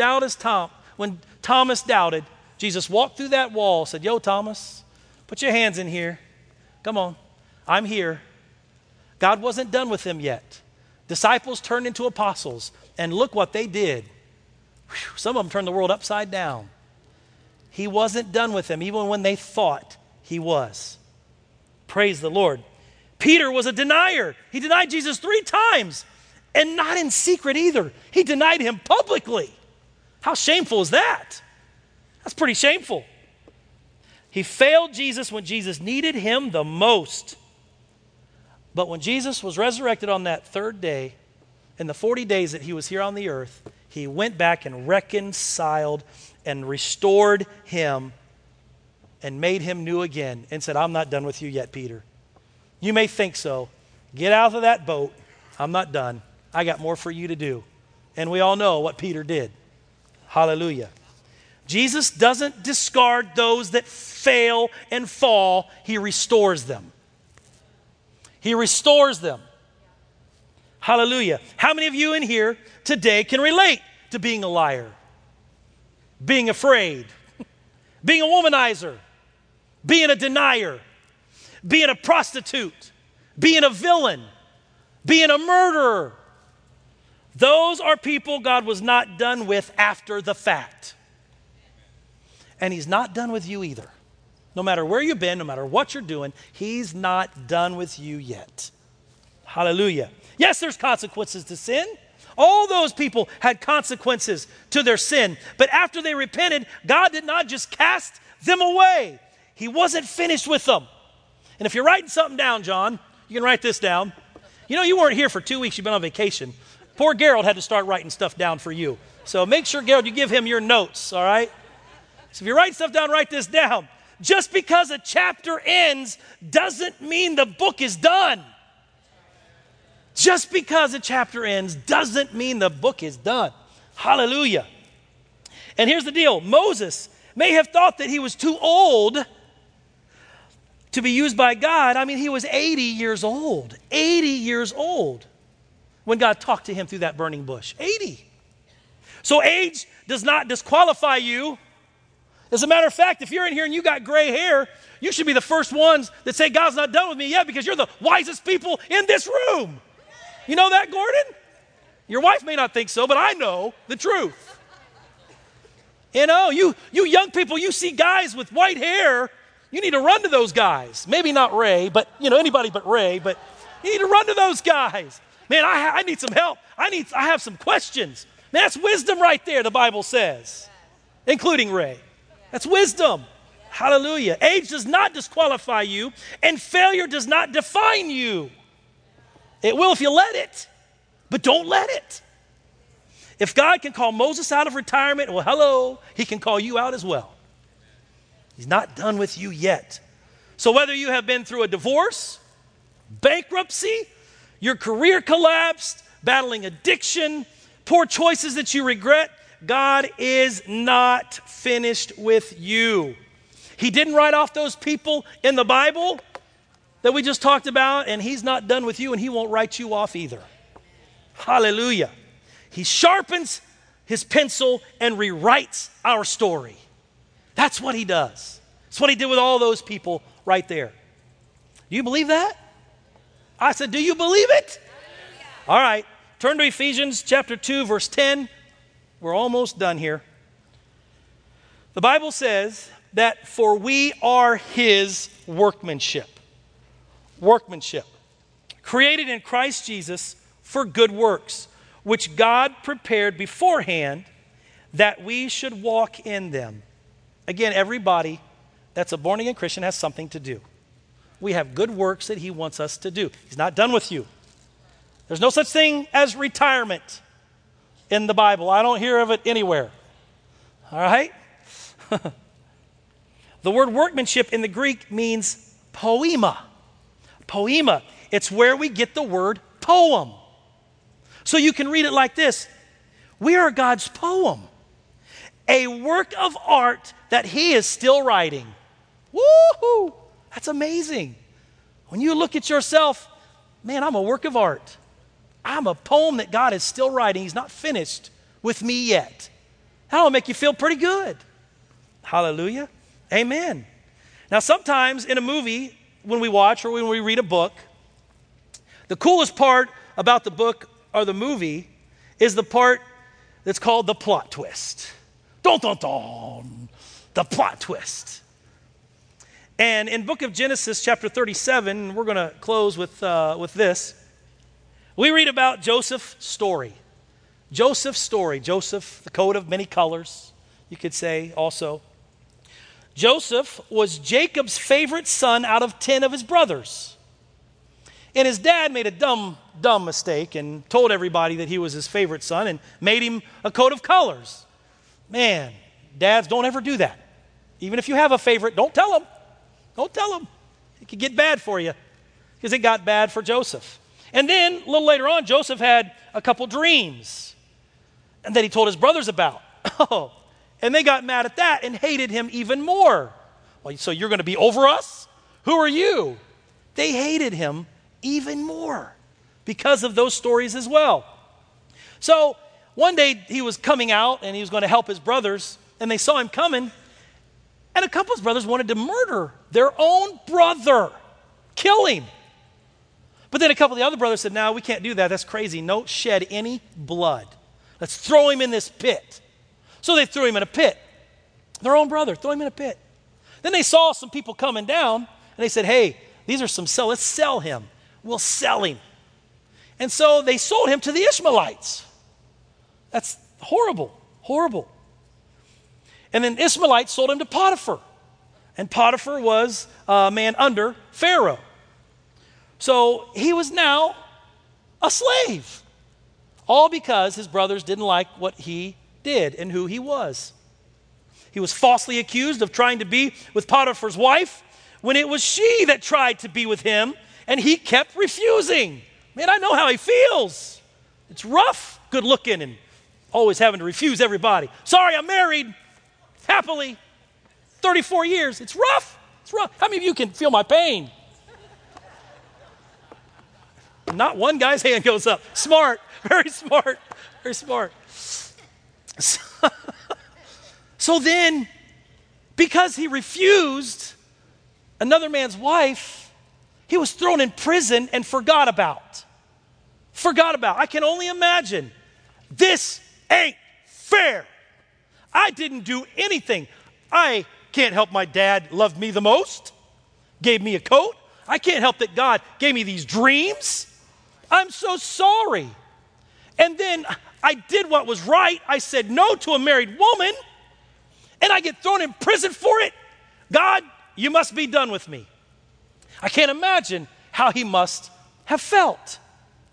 Thomas doubted, Jesus walked through that wall, said, yo, Thomas, put your hands in here. Come on, I'm here. God wasn't done with them yet. Disciples turned into apostles, and look what they did. Whew, some of them turned the world upside down. He wasn't done with them, even when they thought he was. Praise the Lord. Peter was a denier. He denied Jesus 3 times, and not in secret either. He denied him publicly. How shameful is that? That's pretty shameful. He failed Jesus when Jesus needed him the most. But when Jesus was resurrected on that 3rd day, in the 40 days that he was here on the earth, he went back and reconciled and restored him and made him new again and said, I'm not done with you yet, Peter. You may think so. Get out of that boat. I'm not done. I got more for you to do. And we all know what Peter did. Hallelujah. Jesus doesn't discard those that fail and fall. He restores them. He restores them. Hallelujah. How many of you in here today can relate to being a liar, being afraid, being a womanizer, being a denier, being a prostitute, being a villain, being a murderer? Those are people God was not done with after the fact. And he's not done with you either. No matter where you've been, no matter what you're doing, he's not done with you yet. Hallelujah. Yes, there's consequences to sin. All those people had consequences to their sin. But after they repented, God did not just cast them away. He wasn't finished with them. And if you're writing something down, John, you can write this down. You know, you weren't here for 2 weeks. You've been on vacation. Poor Gerald had to start writing stuff down for you. So make sure, Gerald, you give him your notes, all right? So if you're writing stuff down, write this down. Just because a chapter ends doesn't mean the book is done. Just because a chapter ends doesn't mean the book is done. Hallelujah. And here's the deal. Moses may have thought that he was too old to be used by God. I mean, he was 80 years old. 80 years old when God talked to him through that burning bush. 80. So age does not disqualify you. As a matter of fact, if you're in here and you got gray hair, you should be the first ones that say, God's not done with me yet, because you're the wisest people in this room. You know that, Gordon? Your wife may not think so, but I know the truth. You know, you young people, you see guys with white hair, you need to run to those guys. Maybe not Ray, but, anybody but Ray, but you need to run to those guys. Man, I need some help. I have some questions. Man, that's wisdom right there, the Bible says, including Ray. That's wisdom. Hallelujah. Age does not disqualify you, and failure does not define you. It will if you let it, but don't let it. If God can call Moses out of retirement, well, hello, he can call you out as well. He's not done with you yet. So whether you have been through a divorce, bankruptcy, your career collapsed, battling addiction, poor choices that you regret, God is not finished with you. He didn't write off those people in the Bible that we just talked about, and he's not done with you, and he won't write you off either. Hallelujah. He sharpens his pencil and rewrites our story. That's what he does. That's what he did with all those people right there. Do you believe that? I said, do you believe it? All right. Turn to Ephesians chapter 2, verse 10. We're almost done here. The Bible says that for we are his workmanship. Workmanship. Created in Christ Jesus for good works, which God prepared beforehand that we should walk in them. Again, everybody that's a born-again Christian has something to do. We have good works that he wants us to do. He's not done with you. There's no such thing as retirement in the Bible. I don't hear of it anywhere. All right? The word workmanship in the Greek means poema. Poema. It's where we get the word poem. So you can read it like this. We are God's poem. A work of art that he is still writing. Woo-hoo! That's amazing. When you look at yourself, man, I'm a work of art. I'm a poem that God is still writing. He's not finished with me yet. That'll make you feel pretty good. Hallelujah. Amen. Now, sometimes in a movie, when we watch or when we read a book, the coolest part about the book or the movie is the part that's called the plot twist. Dun, dun, dun. The plot twist. And in book of Genesis, chapter 37, we're going to close with this. We read about Joseph's story. Joseph's story. Joseph, the coat of many colors, you could say also. Joseph was Jacob's favorite son out of 10 of his brothers. And his dad made a dumb mistake and told everybody that he was his favorite son and made him a coat of colors. Man, dads, don't ever do that. Even if you have a favorite, don't tell him. Don't tell him. It could get bad for you, because it got bad for Joseph. And then, a little later on, Joseph had a couple dreams and that he told his brothers about. Oh, and they got mad at that and hated him even more. Well, so you're going to be over us? Who are you? They hated him even more because of those stories as well. So one day he was coming out and he was going to help his brothers, and they saw him coming, and a couple of his brothers wanted to murder their own brother, kill him. But then a couple of the other brothers said, no, we can't do that. That's crazy. Don't shed any blood. Let's throw him in this pit. So they threw him in a pit. Their own brother, throw him in a pit. Then they saw some people coming down, and they said, hey, these are some let's sell him. We'll sell him. And so they sold him to the Ishmaelites. That's horrible, horrible. And then Ishmaelites sold him to Potiphar. And Potiphar was a man under Pharaoh. So he was now a slave. All because his brothers didn't like what he did and who he was. He was falsely accused of trying to be with Potiphar's wife when it was she that tried to be with him, and he kept refusing. Man, I know how he feels. It's rough, good looking and always having to refuse everybody. Sorry, I'm married happily 34 years. It's rough. It's rough. How many of you can feel my pain? Not one guy's hand goes up. Smart, very smart, very smart. So then, because he refused another man's wife, he was thrown in prison and forgot about. Forgot about. I can only imagine. This ain't fair. I didn't do anything. I can't help my dad loved me the most, gave me a coat. I can't help that God gave me these dreams. I'm so sorry. And then I did what was right. I said no to a married woman, and I get thrown in prison for it. God, you must be done with me. I can't imagine how he must have felt.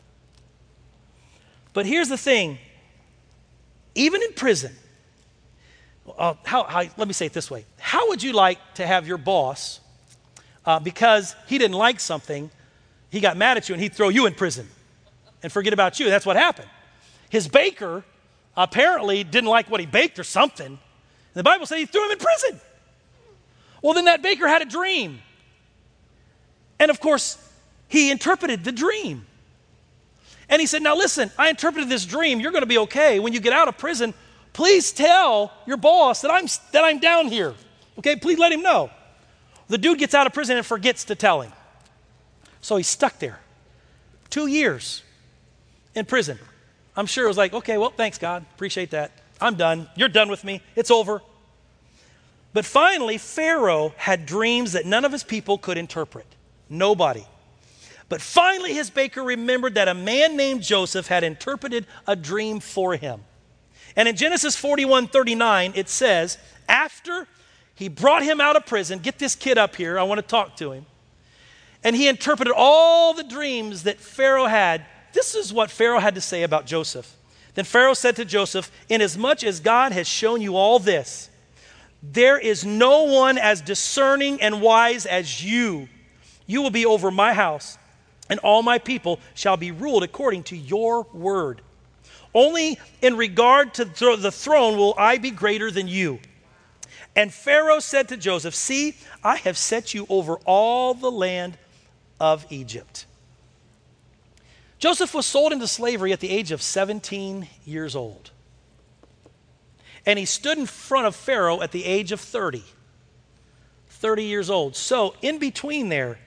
But here's the thing. Even in prison, let me say it this way. How would you like to have your boss, because he didn't like something, he got mad at you and he'd throw you in prison and forget about you? That's what happened. His baker apparently didn't like what he baked or something. And the Bible said he threw him in prison. Well, then that baker had a dream. And of course, he interpreted the dream. And he said, now listen, I interpreted this dream. You're going to be okay. When you get out of prison, please tell your boss that I'm down here. Okay, please let him know. The dude gets out of prison and forgets to tell him. So he's stuck there. 2 years in prison. I'm sure it was like, okay, well, thanks, God. Appreciate that. I'm done. You're done with me. It's over. But finally, Pharaoh had dreams that none of his people could interpret. Nobody. But finally, his baker remembered that a man named Joseph had interpreted a dream for him. And in Genesis 41:39, it says, after he brought him out of prison, get this kid up here, I want to talk to him. And he interpreted all the dreams that Pharaoh had. This is what Pharaoh had to say about Joseph. Then Pharaoh said to Joseph, inasmuch as God has shown you all this, there is no one as discerning and wise as you. You will be over my house, and all my people shall be ruled according to your word. Only in regard to the throne will I be greater than you. And Pharaoh said to Joseph, see, I have set you over all the land of Egypt. Joseph was sold into slavery at the age of 17 years old. And he stood in front of Pharaoh at the age of 30. 30 years old. So in between there,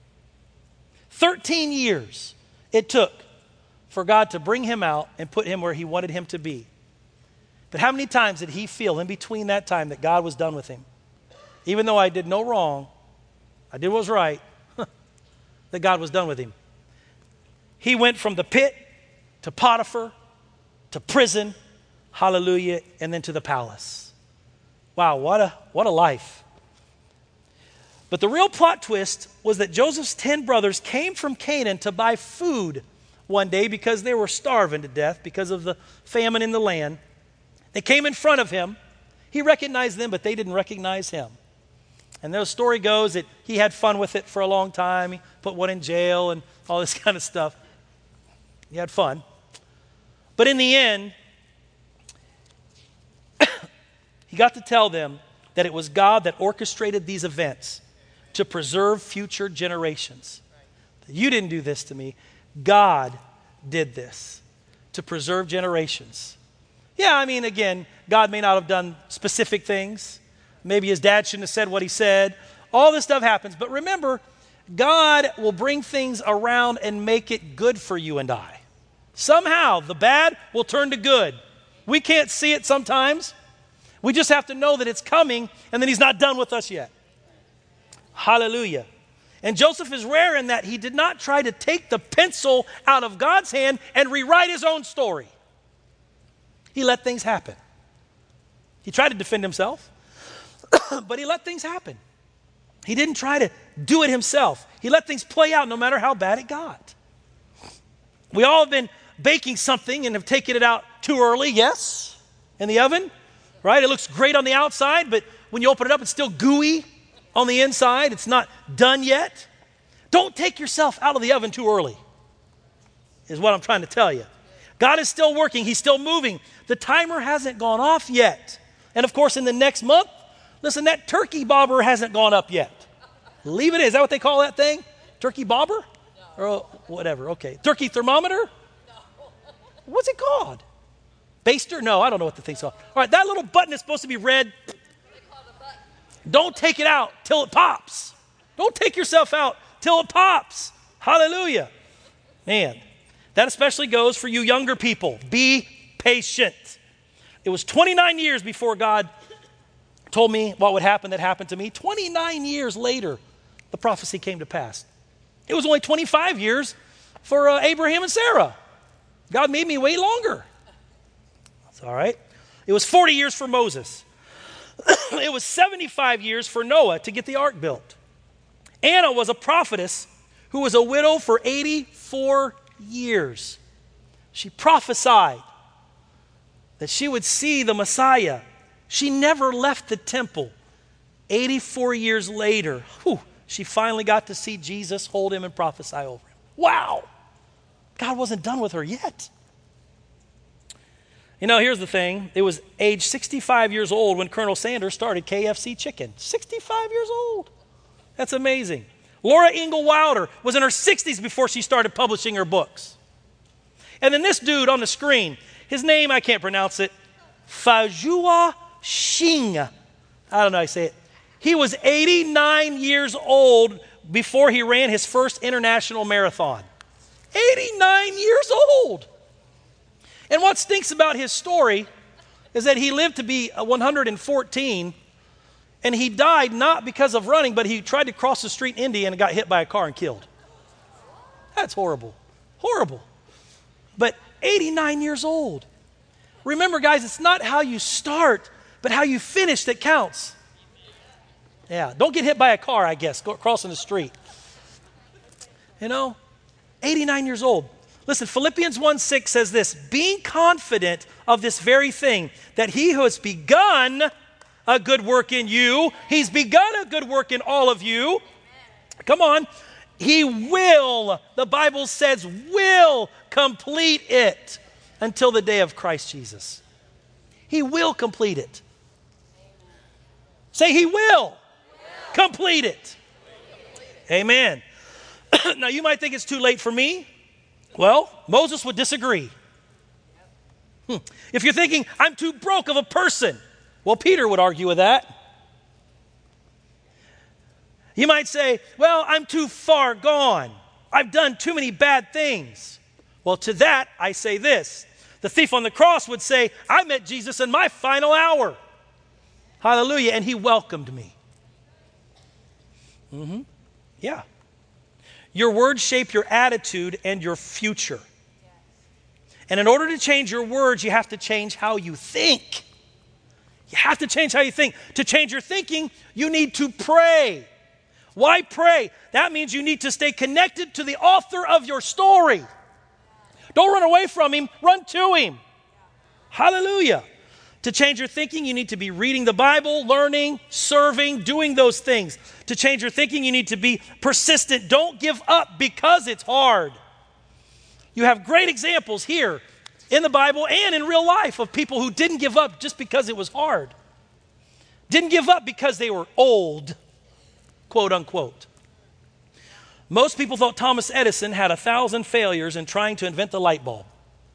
13 years it took for God to bring him out and put him where he wanted him to be. But how many times did he feel in between that time that God was done with him? Even though I did no wrong, I did what was right, that God was done with him. He went from the pit to Potiphar to prison, hallelujah, and then to the palace. Wow, what a life. But the real plot twist was that Joseph's 10 brothers came from Canaan to buy food one day because they were starving to death because of the famine in the land. They came in front of him. He recognized them, but they didn't recognize him. And the story goes that he had fun with it for a long time. He put one in jail and all this kind of stuff. He had fun. But in the end, he got to tell them that it was God that orchestrated these events to preserve future generations. You didn't do this to me. God did this to preserve generations. Yeah, I mean, again, God may not have done specific things. Maybe his dad shouldn't have said what he said. All this stuff happens. But remember, God will bring things around and make it good for you and I. Somehow, the bad will turn to good. We can't see it sometimes. We just have to know that it's coming and that he's not done with us yet. Hallelujah. And Joseph is rare in that he did not try to take the pencil out of God's hand and rewrite his own story. He let things happen. He tried to defend himself, but he let things happen. He didn't try to do it himself. He let things play out no matter how bad it got. We all have been baking something and have taken it out too early, yes, in the oven, right? It looks great on the outside, but when you open it up, it's still gooey on the inside. It's not done yet. Don't take yourself out of the oven too early, is what I'm trying to tell you. God is still working. He's still moving. The timer hasn't gone off yet. And of course, in the next month, listen, that turkey bobber hasn't gone up yet. Leave it. Is that what they call that thing? Turkey bobber? No. Or whatever. Okay. Turkey thermometer? No. What's it called? Baster? No, I don't know what the thing's called. All right, that little button is supposed to be red. Don't take it out till it pops. Don't take yourself out till it pops. Hallelujah. Man, that especially goes for you younger people. Be patient. It was 29 years before God told me what would happen that happened to me. 29 years later, the prophecy came to pass. It was only 25 years for Abraham and Sarah. God made me wait longer. That's all right. It was 40 years for Moses. It was 75 years for Noah to get the ark built. Anna was a prophetess who was a widow for 84 years. She prophesied that she would see the Messiah. She never left the temple. 84 years later, she finally got to see Jesus, hold him, and prophesy over him. Wow! God wasn't done with her yet. You know, here's the thing. It was age 65 years old when Colonel Sanders started KFC Chicken. 65 years old. That's amazing. Laura Ingalls Wilder was in her 60s before she started publishing her books. And then this dude on the screen, his name, I can't pronounce it, Fajua Shing. I don't know how to say it. He was 89 years old before he ran his first international marathon. 89 years old. And what stinks about his story is that he lived to be 114, and he died not because of running, but he tried to cross the street in India and got hit by a car and killed. That's horrible. Horrible. But 89 years old. Remember, guys, it's not how you start, but how you finish that counts. Yeah, don't get hit by a car, I guess, crossing the street. You know, 89 years old. Listen, Philippians 1:6 says this, being confident of this very thing, that he who has begun a good work in you, he's begun a good work in all of you. Come on. He will, the Bible says, will complete it until the day of Christ Jesus. He will complete it. Say, he will complete it. Amen. Now, you might think it's too late for me. Well, Moses would disagree. If you're thinking, I'm too broke of a person, well, Peter would argue with that. You might say, well, I'm too far gone. I've done too many bad things. Well, to that, I say this. The thief on the cross would say, I met Jesus in my final hour. Hallelujah. And he welcomed me. Yeah. Your words shape your attitude and your future. And in order to change your words, you have to change how you think. You have to change how you think. To change your thinking, you need to pray. Why pray? That means you need to stay connected to the author of your story. Don't run away from him, run to him. Hallelujah. To change your thinking, you need to be reading the Bible, learning, serving, doing those things. To change your thinking, you need to be persistent. Don't give up because it's hard. You have great examples here in the Bible and in real life of people who didn't give up just because it was hard. Didn't give up because they were old, quote unquote. Most people thought Thomas Edison had 1,000 failures in trying to invent the light bulb.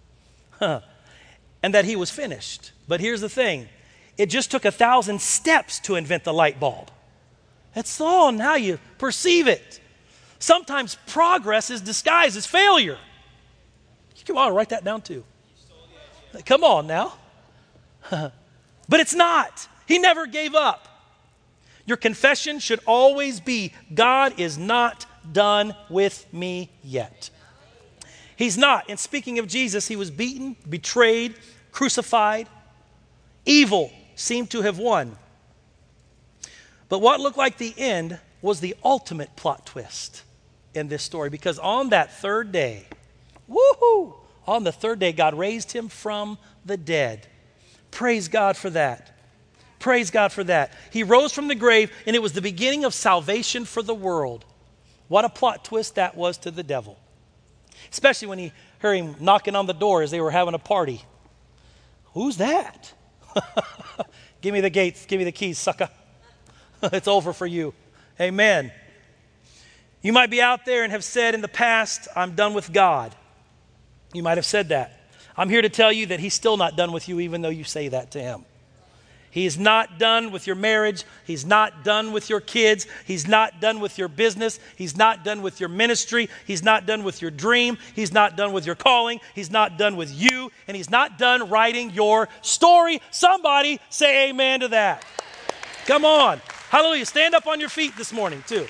And that he was finished. But here's the thing. It just took 1,000 steps to invent the light bulb. That's all in how you perceive it. Sometimes progress is disguised as failure. Come on, write that down too. Come on now. But it's not. He never gave up. Your confession should always be, God is not done with me yet. He's not. And speaking of Jesus, he was beaten, betrayed, crucified. Evil seemed to have won. But what looked like the end was the ultimate plot twist in this story. Because on that third day, on the third day, God raised him from the dead. Praise God for that. Praise God for that. He rose from the grave, and it was the beginning of salvation for the world. What a plot twist that was to the devil. Especially when he heard him knocking on the door as they were having a party. Who's that? Give me the gates. Give me the keys, sucker. It's over for you. Amen. You might be out there and have said in the past, I'm done with God. You might have said that. I'm here to tell you that he's still not done with you, even though you say that to him. He is not done with your marriage. He's not done with your kids. He's not done with your business. He's not done with your ministry. He's not done with your dream. He's not done with your calling. He's not done with you. And he's not done writing your story. Somebody say amen to that. Come on. Hallelujah. Stand up on your feet this morning too.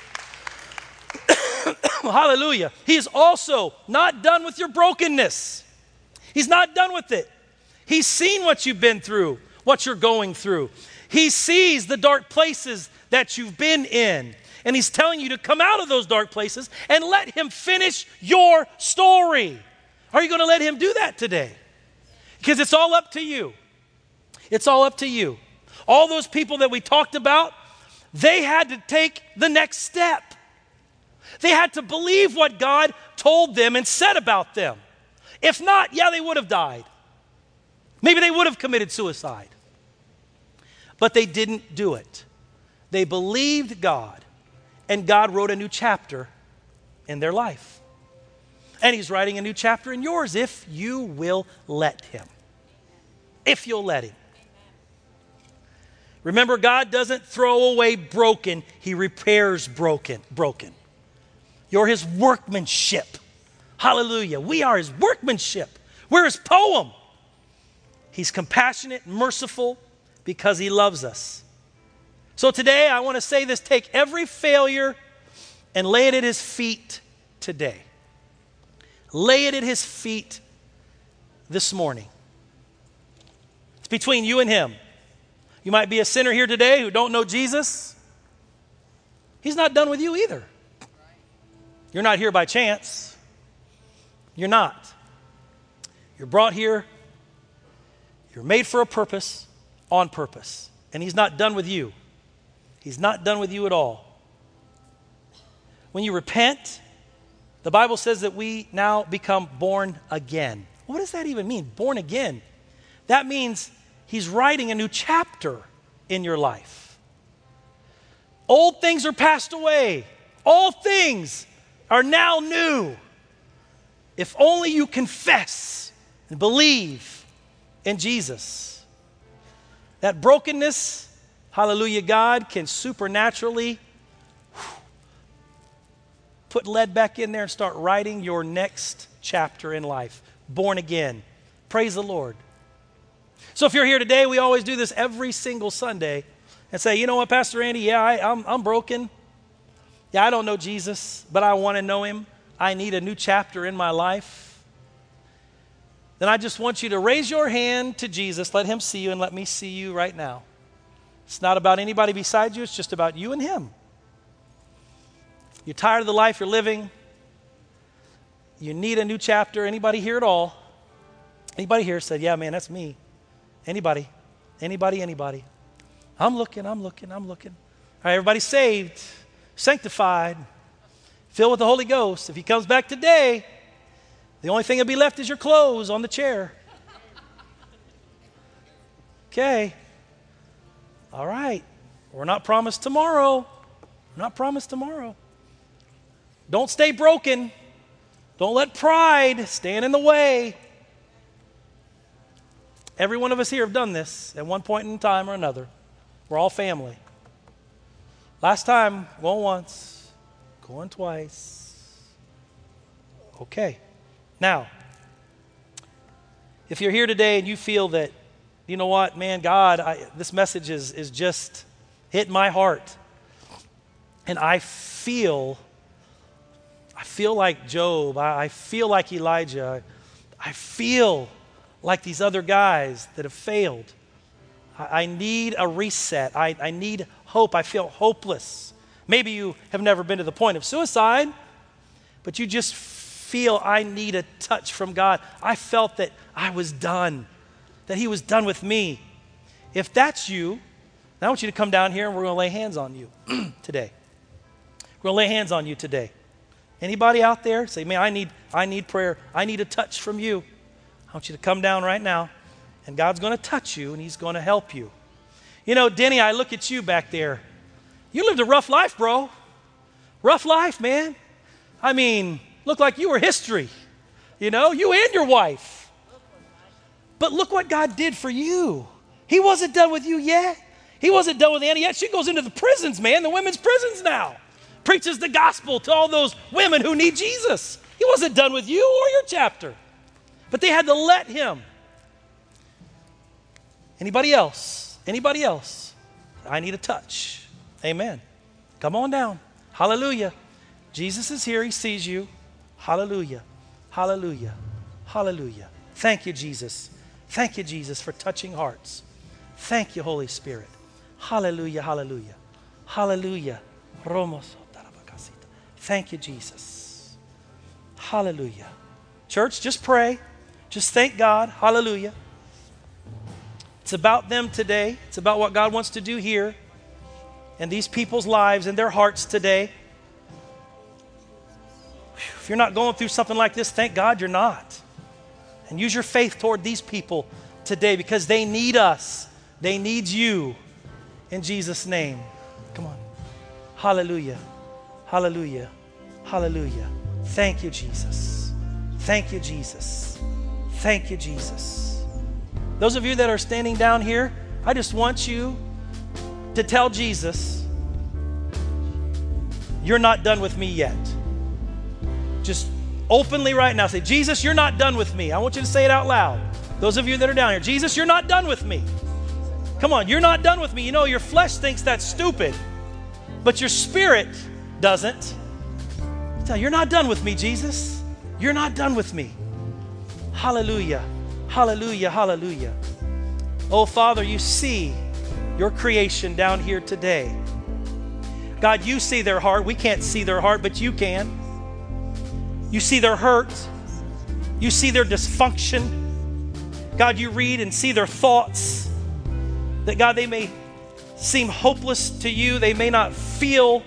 Hallelujah. He is also not done with your brokenness. He's not done with it. He's seen what you've been through, what you're going through. He sees the dark places that you've been in. And he's telling you to come out of those dark places and let him finish your story. Are you going to let him do that today? Because it's all up to you. It's all up to you. All those people that we talked about, they had to take the next step. They had to believe what God told them and said about them. If not, yeah, they would have died. Maybe they would have committed suicide. But they didn't do it. They believed God, and God wrote a new chapter in their life. And he's writing a new chapter in yours if you will let him. If you'll let him. Remember, God doesn't throw away broken. He repairs broken. You're his workmanship. Hallelujah. We are his workmanship. We're his poem. He's compassionate, merciful, because he loves us. So today, I want to say this. Take every failure and lay it at his feet today. Lay it at his feet this morning. It's between you and him. You might be a sinner here today who don't know Jesus. He's not done with you either. You're not here by chance. You're not. You're brought here. You're made for a purpose, on purpose. And he's not done with you. He's not done with you at all. When you repent, the Bible says that we now become born again. What does that even mean, born again? That means he's writing a new chapter in your life. Old things are passed away. All things are now new. If only you confess and believe in Jesus. That brokenness, hallelujah, God can supernaturally put lead back in there and start writing your next chapter in life. Born again. Praise the Lord. So if you're here today, we always do this every single Sunday and say, you know what, Pastor Andy, yeah, I'm broken. Yeah, I don't know Jesus, but I want to know him. I need a new chapter in my life. Then I just want you to raise your hand to Jesus. Let him see you and let me see you right now. It's not about anybody beside you. It's just about you and him. You're tired of the life you're living. You need a new chapter. Anybody here at all? Anybody here said, yeah, man, that's me. Anybody? Anybody? I'm looking. All right, everybody saved, sanctified, filled with the Holy Ghost. If he comes back today, the only thing that'll be left is your clothes on the chair. Okay. All right. We're not promised tomorrow. Don't stay broken. Don't let pride stand in the way. Every one of us here have done this at one point in time or another. We're all family. Last time, going once, going twice. Okay. Now, if you're here today and you feel that, you know what, man, God, this message is just hit my heart. And I feel like Job. I feel like Elijah. I feel like these other guys that have failed. I need a reset. I need hope. I feel hopeless. Maybe you have never been to the point of suicide, but you just feel I need a touch from God. I felt that I was done, that he was done with me. If that's you, I want you to come down here and we're going to lay hands on you today. We're going to lay hands on you today. Anybody out there say, man, I need prayer. I need a touch from you. I want you to come down right now, and God's going to touch you, and he's going to help you. You know, Denny, I look at you back there. You lived a rough life, bro. Rough life, man. I mean, looked like you were history. You know, you and your wife. But look what God did for you. He wasn't done with you yet. He wasn't done with Annie yet. She goes into the prisons, man, the women's prisons now. Preaches the gospel to all those women who need Jesus. He wasn't done with you or your chapter. But they had to let him. Anybody else? Anybody else? I need a touch. Amen. Come on down. Hallelujah. Jesus is here. He sees you. Hallelujah. Hallelujah. Hallelujah. Thank you, Jesus. Thank you, Jesus, for touching hearts. Thank you, Holy Spirit. Hallelujah. Hallelujah. Hallelujah. Thank you, Jesus. Hallelujah. Church, just pray. Just thank God. Hallelujah. It's about them today. It's about what God wants to do here and these people's lives and their hearts today. If you're not going through something like this, thank God you're not. And use your faith toward these people today because they need us. They need you. In Jesus' name. Come on. Hallelujah. Hallelujah. Hallelujah. Thank you, Jesus. Thank you, Jesus. Thank you, Jesus. Those of you that are standing down here, I just want you to tell Jesus, you're not done with me yet. Just openly right now say, Jesus, you're not done with me. I want you to say it out loud. Those of you that are down here, Jesus, you're not done with me. Come on, you're not done with me. You know, your flesh thinks that's stupid, but your spirit doesn't. Tell you're not done with me, Jesus. You're not done with me. Hallelujah. Hallelujah. Hallelujah. Oh, Father, you see your creation down here today. God, you see their heart. We can't see their heart, but you can. You see their hurt. You see their dysfunction. God, you read and see their thoughts. That, God, they may seem hopeless to you. They may not feel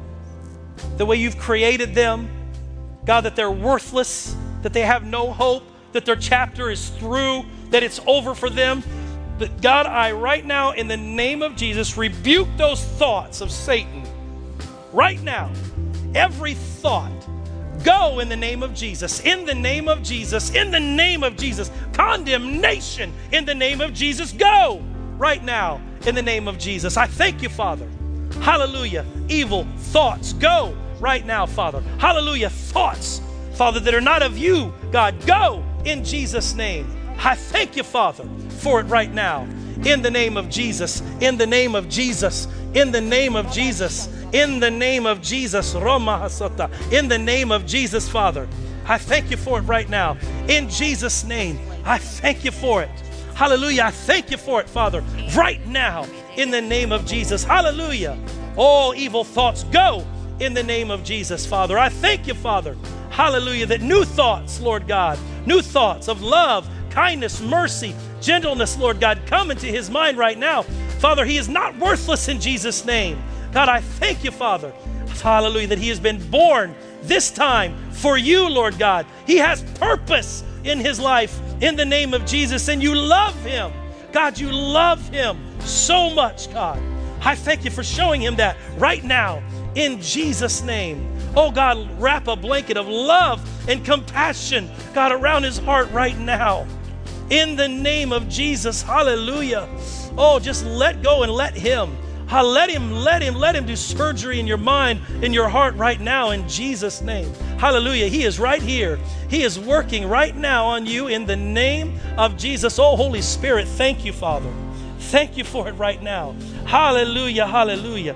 the way you've created them. God, that they're worthless, that they have no hope, that their chapter is through, that it's over for them. But God, I right now, in the name of Jesus, rebuke those thoughts of Satan. Right now, every thought, go in the name of Jesus, in the name of Jesus, in the name of Jesus. Condemnation in the name of Jesus, go right now in the name of Jesus. I thank you, Father. Hallelujah. Evil thoughts, go right now, Father. Hallelujah. Thoughts, Father, that are not of you, God, go in Jesus' name. I thank you, Father, for it right now. In the name of Jesus, in the name of Jesus, in the name of Jesus, in the name of Jesus, in the name of Jesus, Father. I thank you for it right now. In Jesus' name, I thank you for it. Hallelujah. I thank you for it, Father, right now, in the name of Jesus. Hallelujah. All evil thoughts go in the name of Jesus, Father. I thank you, Father. Hallelujah. That new thoughts, Lord God, new thoughts of love, kindness, mercy, gentleness, Lord God, come into his mind right now. Father, he is not worthless in Jesus' name. God, I thank you, Father. Hallelujah, that he has been born this time for you, Lord God. He has purpose in his life in the name of Jesus, and you love him. God, you love him so much, God. I thank you for showing him that right now in Jesus' name. Oh, God, wrap a blanket of love and compassion, God, around his heart right now. In the name of Jesus, hallelujah. Oh, just let go and let him. Let him do surgery in your mind, in your heart right now in Jesus' name. Hallelujah. He is right here. He is working right now on you in the name of Jesus. Oh, Holy Spirit, thank you, Father. Thank you for it right now. Hallelujah, hallelujah.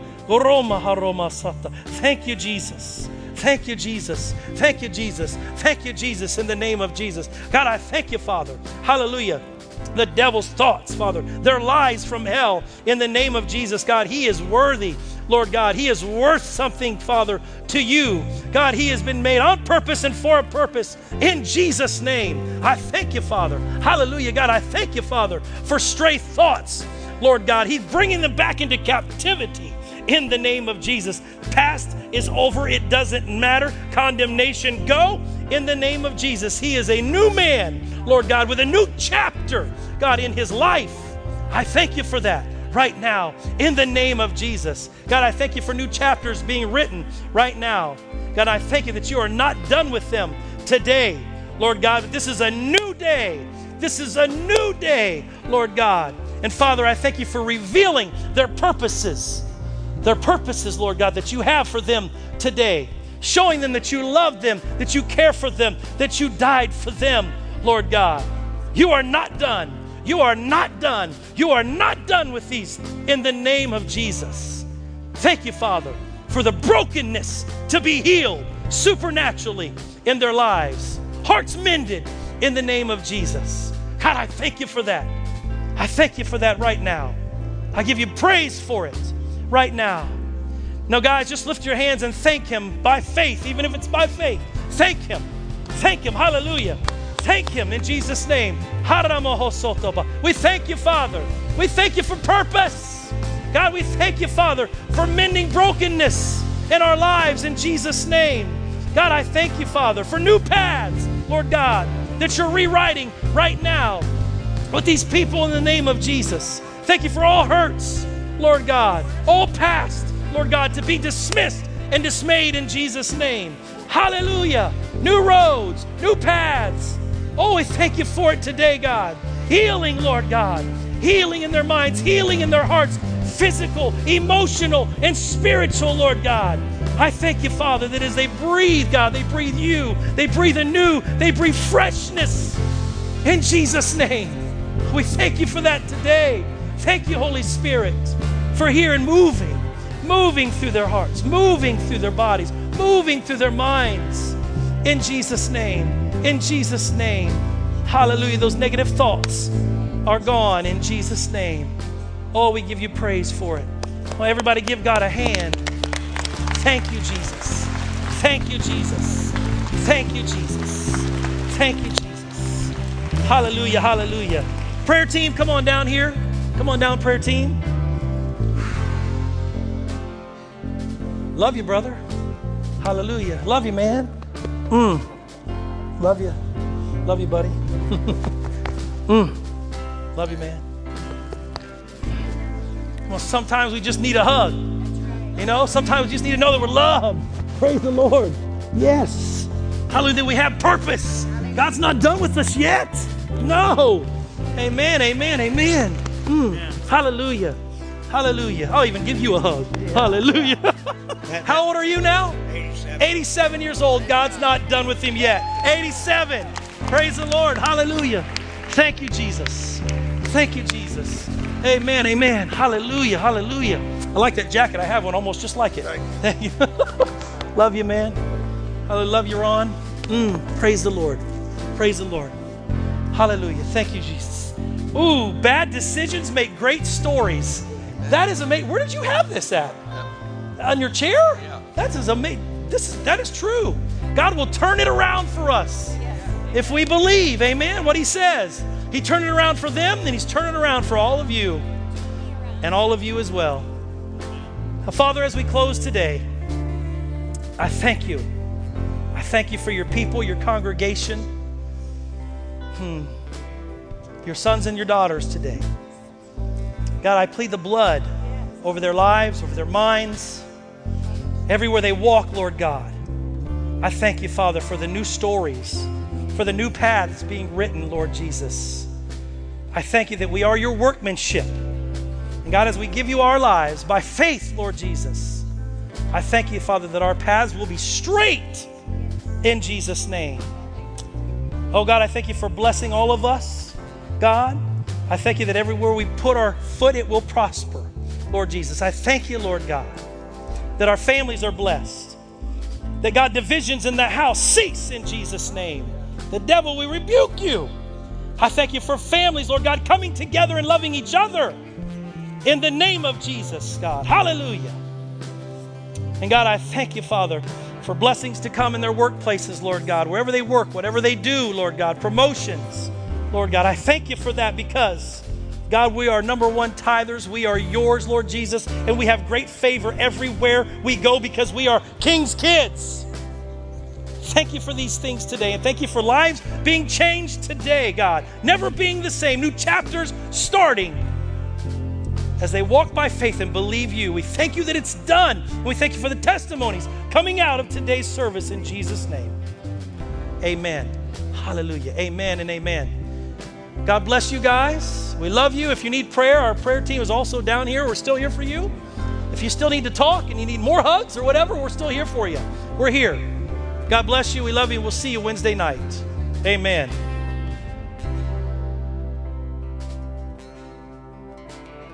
Thank you, Jesus. Thank you, Jesus. Thank you, Jesus. Thank you, Jesus, in the name of Jesus. God, I thank you, Father. Hallelujah. The devil's thoughts, Father, their lies from hell, in the name of Jesus, God, he is worthy, Lord God. He is worth something, Father, to you. God, he has been made on purpose and for a purpose in Jesus' name. I thank you, Father. Hallelujah, God, I thank you, Father, for stray thoughts, Lord God. He's bringing them back into captivity in the name of Jesus. Past is over. It doesn't matter. Condemnation, go in the name of Jesus. He is a new man, Lord God, with a new chapter, God, in his life. I thank you for that right now in the name of Jesus. God, I thank you for new chapters being written right now. God, I thank you that you are not done with them today, Lord God, but this is a new day. This is a new day, Lord God. And Father, I thank you for revealing their purposes, Lord God, that you have for them today, showing them that you love them, that you care for them, that you died for them, Lord God. You are not done. You are not done. You are not done with these in the name of Jesus. Thank you, Father, for the brokenness to be healed supernaturally in their lives. Hearts mended in the name of Jesus. God, I thank you for that. I thank you for that right now. I give you praise for it right now. Now, guys, just lift your hands and thank him by faith, even if it's by faith. Thank him. Thank him. Hallelujah. Thank him in Jesus' name. We thank you, Father. We thank you for purpose. God, we thank you, Father, for mending brokenness in our lives in Jesus' name. God, I thank you, Father, for new paths, Lord God, that you're rewriting right now with these people in the name of Jesus. Thank you for all hurts, Lord God, all past, Lord God, to be dismissed and dismayed in Jesus' name. Hallelujah. New roads, new paths. Oh, we thank you for it today, God. Healing, Lord God. Healing in their minds, healing in their hearts, physical, emotional, and spiritual, Lord God. I thank you, Father, that as they breathe, God, they breathe you. They breathe anew. They breathe freshness in Jesus' name. We thank you for that today. Thank you, Holy Spirit, for here and moving through their hearts, moving through their bodies, moving through their minds. In Jesus' name, in Jesus' name. Hallelujah. Those negative thoughts are gone in Jesus' name. Oh, we give you praise for it. Well, everybody give God a hand. Thank you, Jesus. Thank you, Jesus. Thank you, Jesus. Thank you, Jesus. Hallelujah, hallelujah. Prayer team, come on down here. Come on down, prayer team. Love you, brother. Hallelujah. Love you, man. Love you. Love you, buddy. Love you, man. Well, sometimes we just need a hug. You know, sometimes we just need to know that we're loved. Praise the Lord. Yes. Hallelujah, that we have purpose. God's not done with us yet. No. Amen, amen, amen. Hallelujah. Hallelujah. I'll even give you a hug. Hallelujah. How old are you now? 87 years old. God's not done with him yet. 87. Praise the Lord. Hallelujah. Thank you, Jesus. Thank you, Jesus. Amen, amen. Hallelujah, hallelujah. I like that jacket. I have one almost just like it. Thank you. Love you, man. I love you, Ron. Praise the Lord. Praise the Lord. Hallelujah. Thank you, Jesus. Ooh, bad decisions make great stories. That is amazing. Where did you have this at? On your chair? That is amazing. That is true. God will turn it around for us if we believe, amen, what he says. He turned it around for them, and he's turning it around for all of you and all of you as well. Now, Father, as we close today, I thank you. I thank you for your people, your congregation, your sons and your daughters today. God, I plead the blood over their lives, over their minds, everywhere they walk, Lord God. I thank you, Father, for the new stories, for the new paths being written, Lord Jesus. I thank you that we are your workmanship. And God, as we give you our lives by faith, Lord Jesus, I thank you, Father, that our paths will be straight in Jesus' name. Oh, God, I thank you for blessing all of us, God. I thank you that everywhere we put our foot, it will prosper, Lord Jesus. I thank you, Lord God, that our families are blessed, that, God, divisions in that house cease in Jesus' name. The devil, we rebuke you. I thank you for families, Lord God, coming together and loving each other in the name of Jesus, God. Hallelujah. And God, I thank you, Father, for blessings to come in their workplaces, Lord God, wherever they work, whatever they do, Lord God, promotions, Lord God. I thank you for that because God, we are number one tithers. We are yours, Lord Jesus, and we have great favor everywhere we go because we are King's kids. Thank you for these things today, and thank you for lives being changed today, God. Never being the same, new chapters starting as they walk by faith and believe you. We thank you that it's done, and we thank you for the testimonies coming out of today's service in Jesus' name. Amen. Hallelujah. Amen and amen. God bless you guys. We love you. If you need prayer, our prayer team is also down here. We're still here for you. If you still need to talk and you need more hugs or whatever, we're still here for you. We're here. God bless you. We love you. We'll see you Wednesday night. Amen.